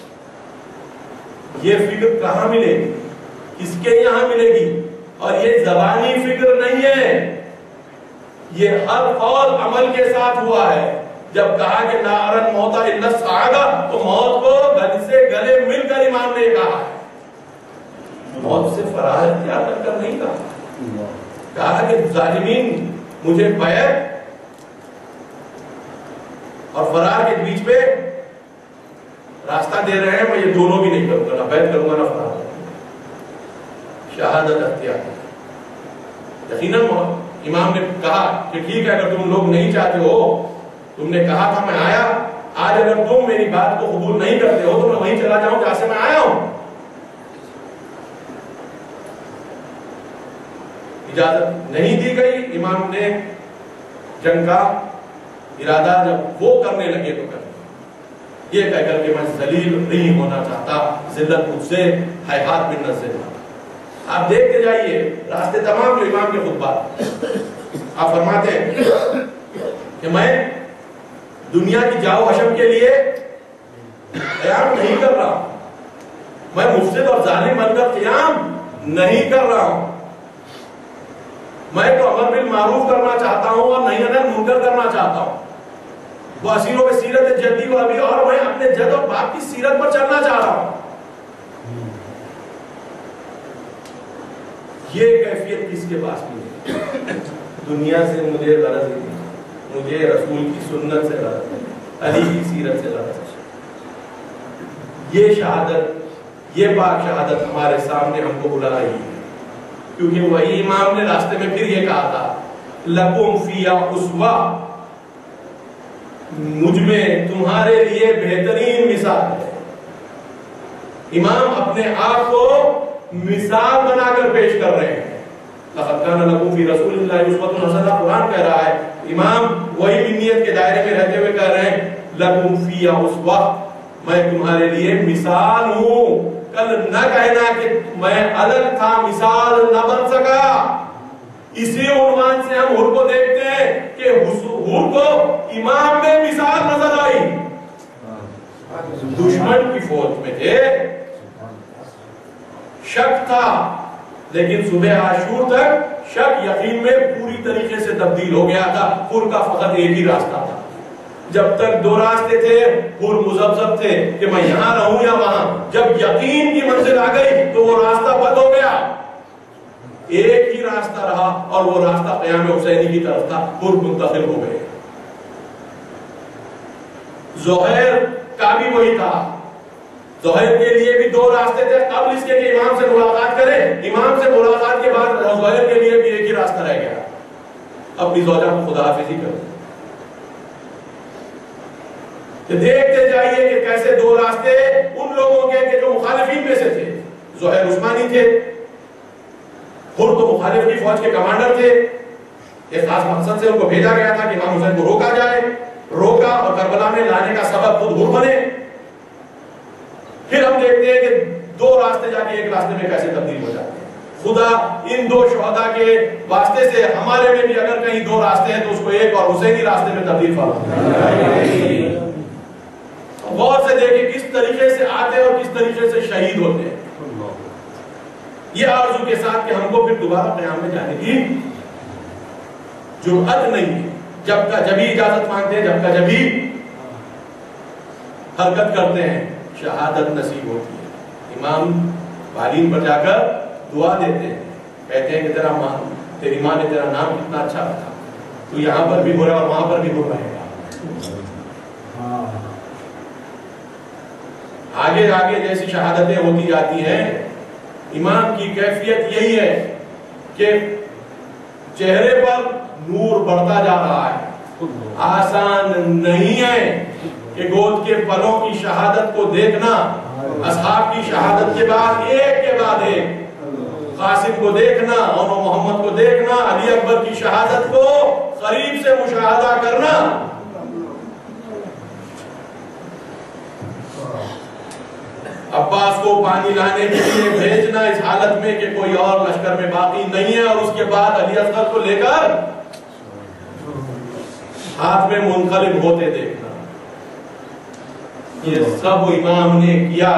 یہ فکر کہاں ملے گی؟ کس کے یہاں ملے گی؟ اور یہ زبانی فکر نہیں ہے، یہ ہر قول عمل کے ساتھ ہوا ہے۔ جب کہا کہ لا ارى الموت الا السعادة، تو موت کو گلے سے گلے مل کر امام نے کہا ہے، موت سے فرار اختیار کر نہیں کہا۔ کہا کہ ظالمین مجھے بیعت اور فرار کے بیچ پہ راستہ دے رہے ہیں، میں یہ دونوں بھی نہیں کروں گا، نہ بیعت کروں گا نہ فرار کروں گا۔ شہادت اختیار۔ یقیناً امام نے کہا کہ ٹھیک ہے، اگر تم لوگ نہیں چاہتے ہو، تم نے کہا تھا میں آیا، آج اگر تم میری بات کو قبول نہیں کرتے ہو تو میں وہیں چلا جاؤں جہاں سے میں آیا ہوں۔ اجازت نہیں دی گئی، امام نے جنگ کا ارادہ جب وہ کرنے لگے تو کر یہ کہہ کر کہ میں ذلیل نہیں ہونا چاہتا، ذلت مجھ سے ہیہات من الذلت۔ آپ دیکھتے جائیے راستے تمام جو امام کے خطبات، آپ فرماتے ہیں کہ میں دنیا کی جاؤ حشم کے لیے قیام نہیں کر رہا ہوں، میں مفسد اور ظالم بن کر قیام نہیں کر رہا ہوں، میں تو امر بالمعروف کرنا چاہتا ہوں اور نہی عن المنکر کرنا چاہتا ہوں، وہ اسیروں میں سیرت جدی و ابی، اور میں اپنے جد اور باپ کی سیرت پر چلنا چاہ رہا ہوں۔ یہ کیفیت کس کے پاس بھی ہے؟ دنیا سے مجھے غرض ہی نہیں، مجھے رسول کی سنت سے غرض ہے، علی کی سیرت سے غرض ہے۔ یہ شہادت، یہ پاک شہادت ہمارے سامنے ہم کو بلا رہی ہے، کیونکہ وہی امام نے راستے میں پھر یہ کہا تھا لکم فیہا اسوہ، مجھ میں تمہارے لیے بہترین مثال ہے۔ امام اپنے آپ کو مثال بنا کر پیش کر رہے ہیں۔ لقد کان لکم فی رسول اللہ اسوۃ حسنہ، قرآن کہہ رہا ہے، امام وہی منیت کے دائرے میں رہتے ہوئے کہہ رہے ہیں لکم فیہا اسوہ، میں تمہارے لیے مثال ہوں۔ کل نہ کہنا کہ میں الگ تھا، مثال نہ بن سکا۔ اسی عنوان سے ہم حر کو دیکھتے ہیں کہ حر کو امام میں مثال نظر آئی۔ دشمن کی فوج میں تھے، شک تھا، لیکن صبح عاشور تک شک یقین میں پوری طریقے سے تبدیل ہو گیا تھا۔ حر کا فقط ایک ہی راستہ تھا، جب تک دو راستے تھے حر مذبذب تھے کہ میں یہاں رہوں یا وہاں، جب یقین کی منزل آ گئی تو وہ راستہ بند ہو گیا، ایک ہی راستہ رہا اور وہ راستہ قیام حسینی کی طرف تھا۔ حر منتقل ہو گئے۔ زہیر کا بھی وہی تھا، زہیر کے لیے بھی دو راستے تھے، قبل اس کے کہ امام سے ملاقات کرے، امام سے ملاقات کے بعد زہیر کے لیے بھی ایک ہی راستہ رہ گیا، اپنی زوجہ کو خدا حافظی کرے۔ دیکھتے جائیے کہ کیسے دو راستے ان لوگوں کے کہ جو مخالفین میں سے تھے۔ زہیر عثمانی تھے، حر تو مخالف کی فوج کے کمانڈر تھے، ایک خاص مقصد سے ان کو بھیجا گیا تھا کہ امام حسین کو روکا جائے، روکا اور کربلا میں لانے کا سبب خود حر بنے۔ پھر ہم دیکھتے ہیں کہ دو راستے جا کے ایک راستے میں کیسے تبدیل ہو جاتے ہیں۔ خدا ان دو شہداء کے واسطے سے ہمارے میں بھی اگر کہیں دو راستے ہیں تو اس کو ایک اور حسینی راستے میں تبدیل فرمائے۔ غور سے دیکھیں کس طریقے سے آتے ہیں اور کس طریقے سے شہید ہوتے ہیں۔ یہ آرزو کے ساتھ کہ ہم کو پھر دوبارہ قیام میں جانے کی جرأت نہیں ہے، جب کا جبھی اجازت مانگتے ہیں، جب کا جبھی حرکت کرتے ہیں، شہادت نصیب ہوتی ہے۔ امام بالین پر جا کر دعا دیتے ہیں، کہتے ہیں کہ تیری ماں نے تیرا نام کتنا اچھا رکھا، تو یہاں پر بھی برا اور وہاں پر بھی برا رہے گا۔ آگے آگے جیسی شہادتیں ہوتی جاتی ہیں، امام کی کیفیت یہی ہے کہ چہرے پر نور بڑھتا جا رہا ہے۔ آسان نہیں ہے کہ گود کے پلوں کی شہادت کو دیکھنا، اصحاب کی شہادت کے بعد ایک قاسم کو دیکھنا، اور محمد کو دیکھنا، علی اکبر کی شہادت کو قریب سے مشاہدہ کرنا۔ عباس کو پانی لانے کے لیے بھیجنا اس حالت میں کہ کوئی اور لشکر میں باقی نہیں ہے، اور اس کے بعد علی اصغر کو لے کر ہاتھ میں منقلب ہوتے دیکھنا، یہ سب امام نے کیا۔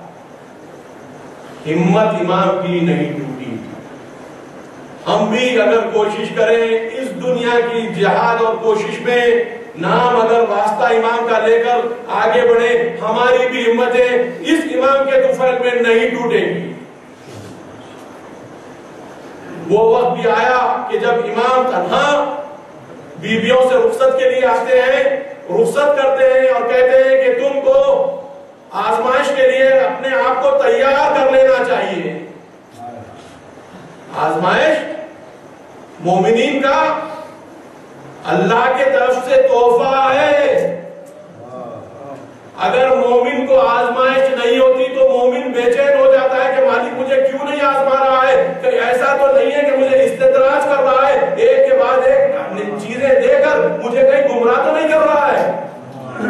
ہمت امام کی نہیں ٹوٹی۔ ہم بھی اگر کوشش کریں اس دنیا کی جہاد اور کوشش میں، نام اگر واسطہ امام کا لے کر آگے بڑھے، ہماری بھی ہمتیں اس امام کے طفیل میں نہیں ٹوٹیں گی۔ وہ وقت بھی آیا کہ جب امام تنہا بیویوں سے رخصت کے لیے آتے ہیں، رخصت کرتے ہیں اور کہتے ہیں کہ تم کو آزمائش کے لیے اپنے آپ کو تیار کر لینا چاہیے۔ آزمائش مومنین کا اللہ کے طرف سے تحفہ ہے۔ اگر مومن کو آزمائش نہیں ہوتی تو مومن بے چین ہو جاتا ہے کہ مالک مجھے کیوں نہیں آزما رہا ہے، کہ ایسا تو نہیں ہے کہ مجھے استدراج کر رہا ہے، ایک کے بعد ایک چیزیں دے کر مجھے کہیں گمراہ تو نہیں کر رہا ہے۔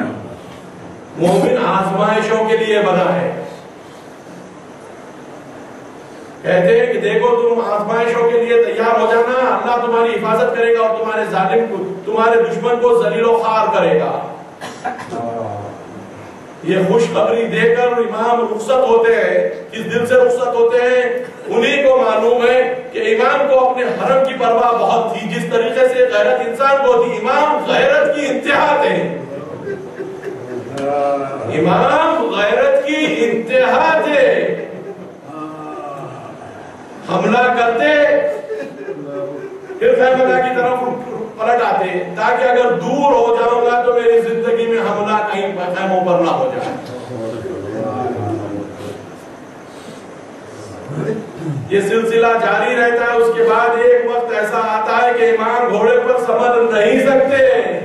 مومن آزمائشوں کے لیے بنا ہے۔ کہتے ہیں کہ دیکھو تم آزمائشوں کے لیے تیار ہو جانا، اللہ تمہاری حفاظت کرے گا اور تمہارے ظالم کو، تمہارے دشمن کو ذلیل و خوار کرے گا۔ یہ خوشخبری دے کر امام رخصت ہوتے ہیں۔ کس دل سے رخصت ہوتے ہیں؟ انہی کو معلوم ہے کہ امام کو اپنے حرم کی پرواہ بہت تھی، جس طریقے سے غیرت انسان کو تھی۔ امام غیرت کی انتہا تھے، امام غیرت کی انتہا تھے۔ حملہ کرتے پھر خیمہ کی طرف پلٹ آتے تاکہ اگر دور ہو جاؤں گا تو میری زندگی میں حملہ کہیں خیموں پر نہ ہو جائے۔ یہ سلسلہ جاری رہتا ہے۔ اس کے بعد ایک وقت ایسا آتا ہے کہ امام گھوڑے پر سنبھل نہیں سکتے،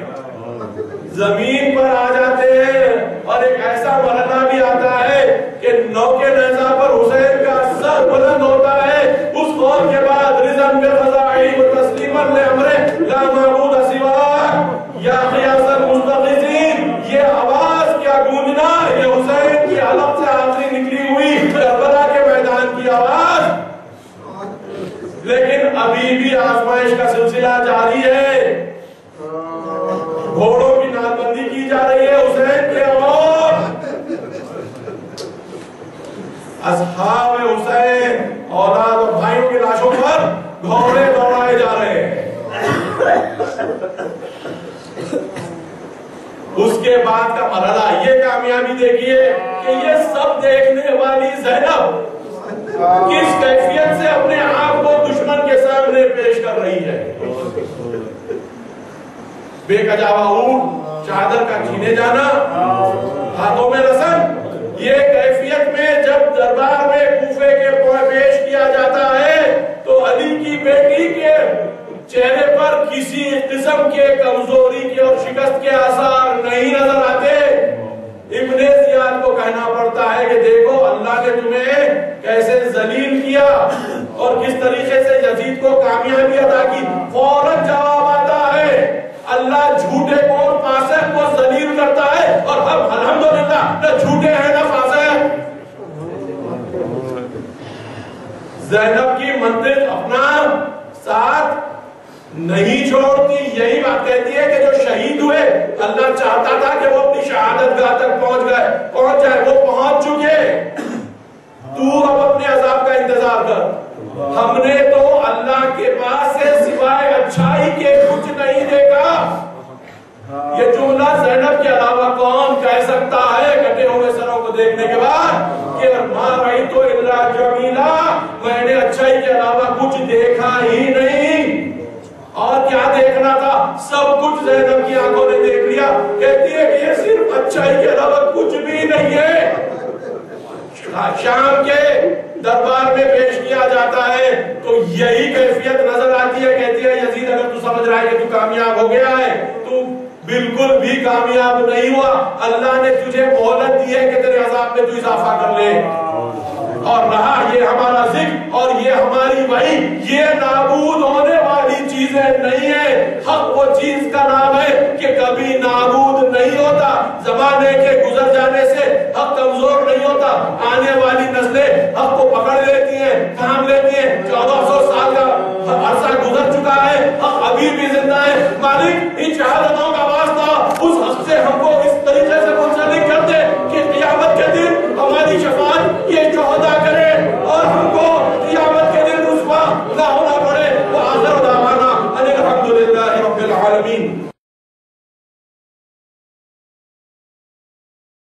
زمین پر آ جاتے ہیں، اور ایک ایسا مرحلہ بھی آتا ہے کہ نوکے نیزہ پر حسین کا سر بلند ہوتا ہے۔ اس قول کے بعد رضن بالقضاء و تسلیما لامرہ لا معبود سواہ یا قیاس المستغیثین، یہ آواز کیا گونجنا، یہ حسین کی حلق سے آخری نکلی ہوئی کربلا کے میدان کی آواز۔ لیکن ابھی بھی آزمائش کا سلسلہ جاری ہے، گھوڑوں کی نعل بندی کی جا رہی ہے حسین کے، اور اصحاب حسین اولاد اور بھائیوں کی لاشوں پر گھوڑے دوڑائے جا رہے ہیں۔ اس کے بعد کا مرحلہ، یہ کامیابی دیکھیے کہ یہ سب دیکھنے والی زینب کس کیفیت سے اپنے آپ کو دشمن کے سامنے پیش کر رہی ہے۔ بے کجاوا اونٹ، چادر کا چھینے جانا، ہاتھوں میں رسن، یہ کیفیت میں جب دربار میں کوفے کے پیش کیا جاتا ہے تو علی کی بیٹی کے چہرے پر کسی قسم کے کمزوری کے اور شکست کے آثار نہیں نظر آتے۔ ابن زیاد کو کہنا پڑتا ہے کہ دیکھو اللہ نے تمہیں کیسے ذلیل کیا اور کس طریقے سے یزید کو کامیابی عطا کی۔ فوراً جواب آتا ہے اللہ جھوٹے کو اور فاسق کو ذلیل کرتا ہے، اور ہم الحمدللہ نہ جھوٹے ہیں نہ فاسق۔ زینب کی منطق اپنا ساتھ نہیں چھوڑتی، یہی بات کہتی ہے کہ جو شہید ہوئے اللہ چاہتا تھا کہ وہ اپنی شہادت گاہ تک پہنچ جائے، وہ پہنچ چکے، تو اب اپنے عذاب کا انتظار کر۔ ہم نے تو اللہ کے پاس سے سوائے اچھائی کے کچھ نہیں دیکھا۔ یہ جملہ زینب کے علاوہ کون کہہ سکتا ہے کٹے ہوئے سروں کو دیکھنے کے بعد کہ ما رأیت الا جمیلا، میں نے اچھائی کے علاوہ کچھ دیکھا ہی نہیں۔ اور کیا دیکھنا تھا؟ سب کچھ زینب کی آنکھوں نے دیکھ لیا۔ کہتی ہے کہ یہ صرف اچھائی کے علاوہ کچھ بھی نہیں ہے۔ شام کے دربار میں پیش کیا جاتا ہے تو یہی کیفیت نظر آتی ہے۔ کہتی ہے یزید اگر تو سمجھ رہا ہے کہ تو کامیاب ہو گیا ہے، تو بالکل بھی کامیاب نہیں ہوا۔ اللہ نے تجھے مہلت دی ہے کہ تیرے عذاب میں تو اضافہ کر لے۔ اور رہا یہ ہمارا ذکر اور یہ ہماری وحی، یہ نابود ہونے والی چیزیں نہیں ہیں۔ حق وہ چیز کا نام ہے کہ کبھی نابود نہیں ہوتا۔ زمانے کے گزر جانے سے حق کمزور نہیں ہوتا۔ آنے والی نسلیں حق کو پکڑ لیتی ہیں، تھام لیتی ہیں۔ 1400 سال کا عرصہ گزر چکا ہے، حق ابھی بھی زندہ ہے۔ مالک ان شہادت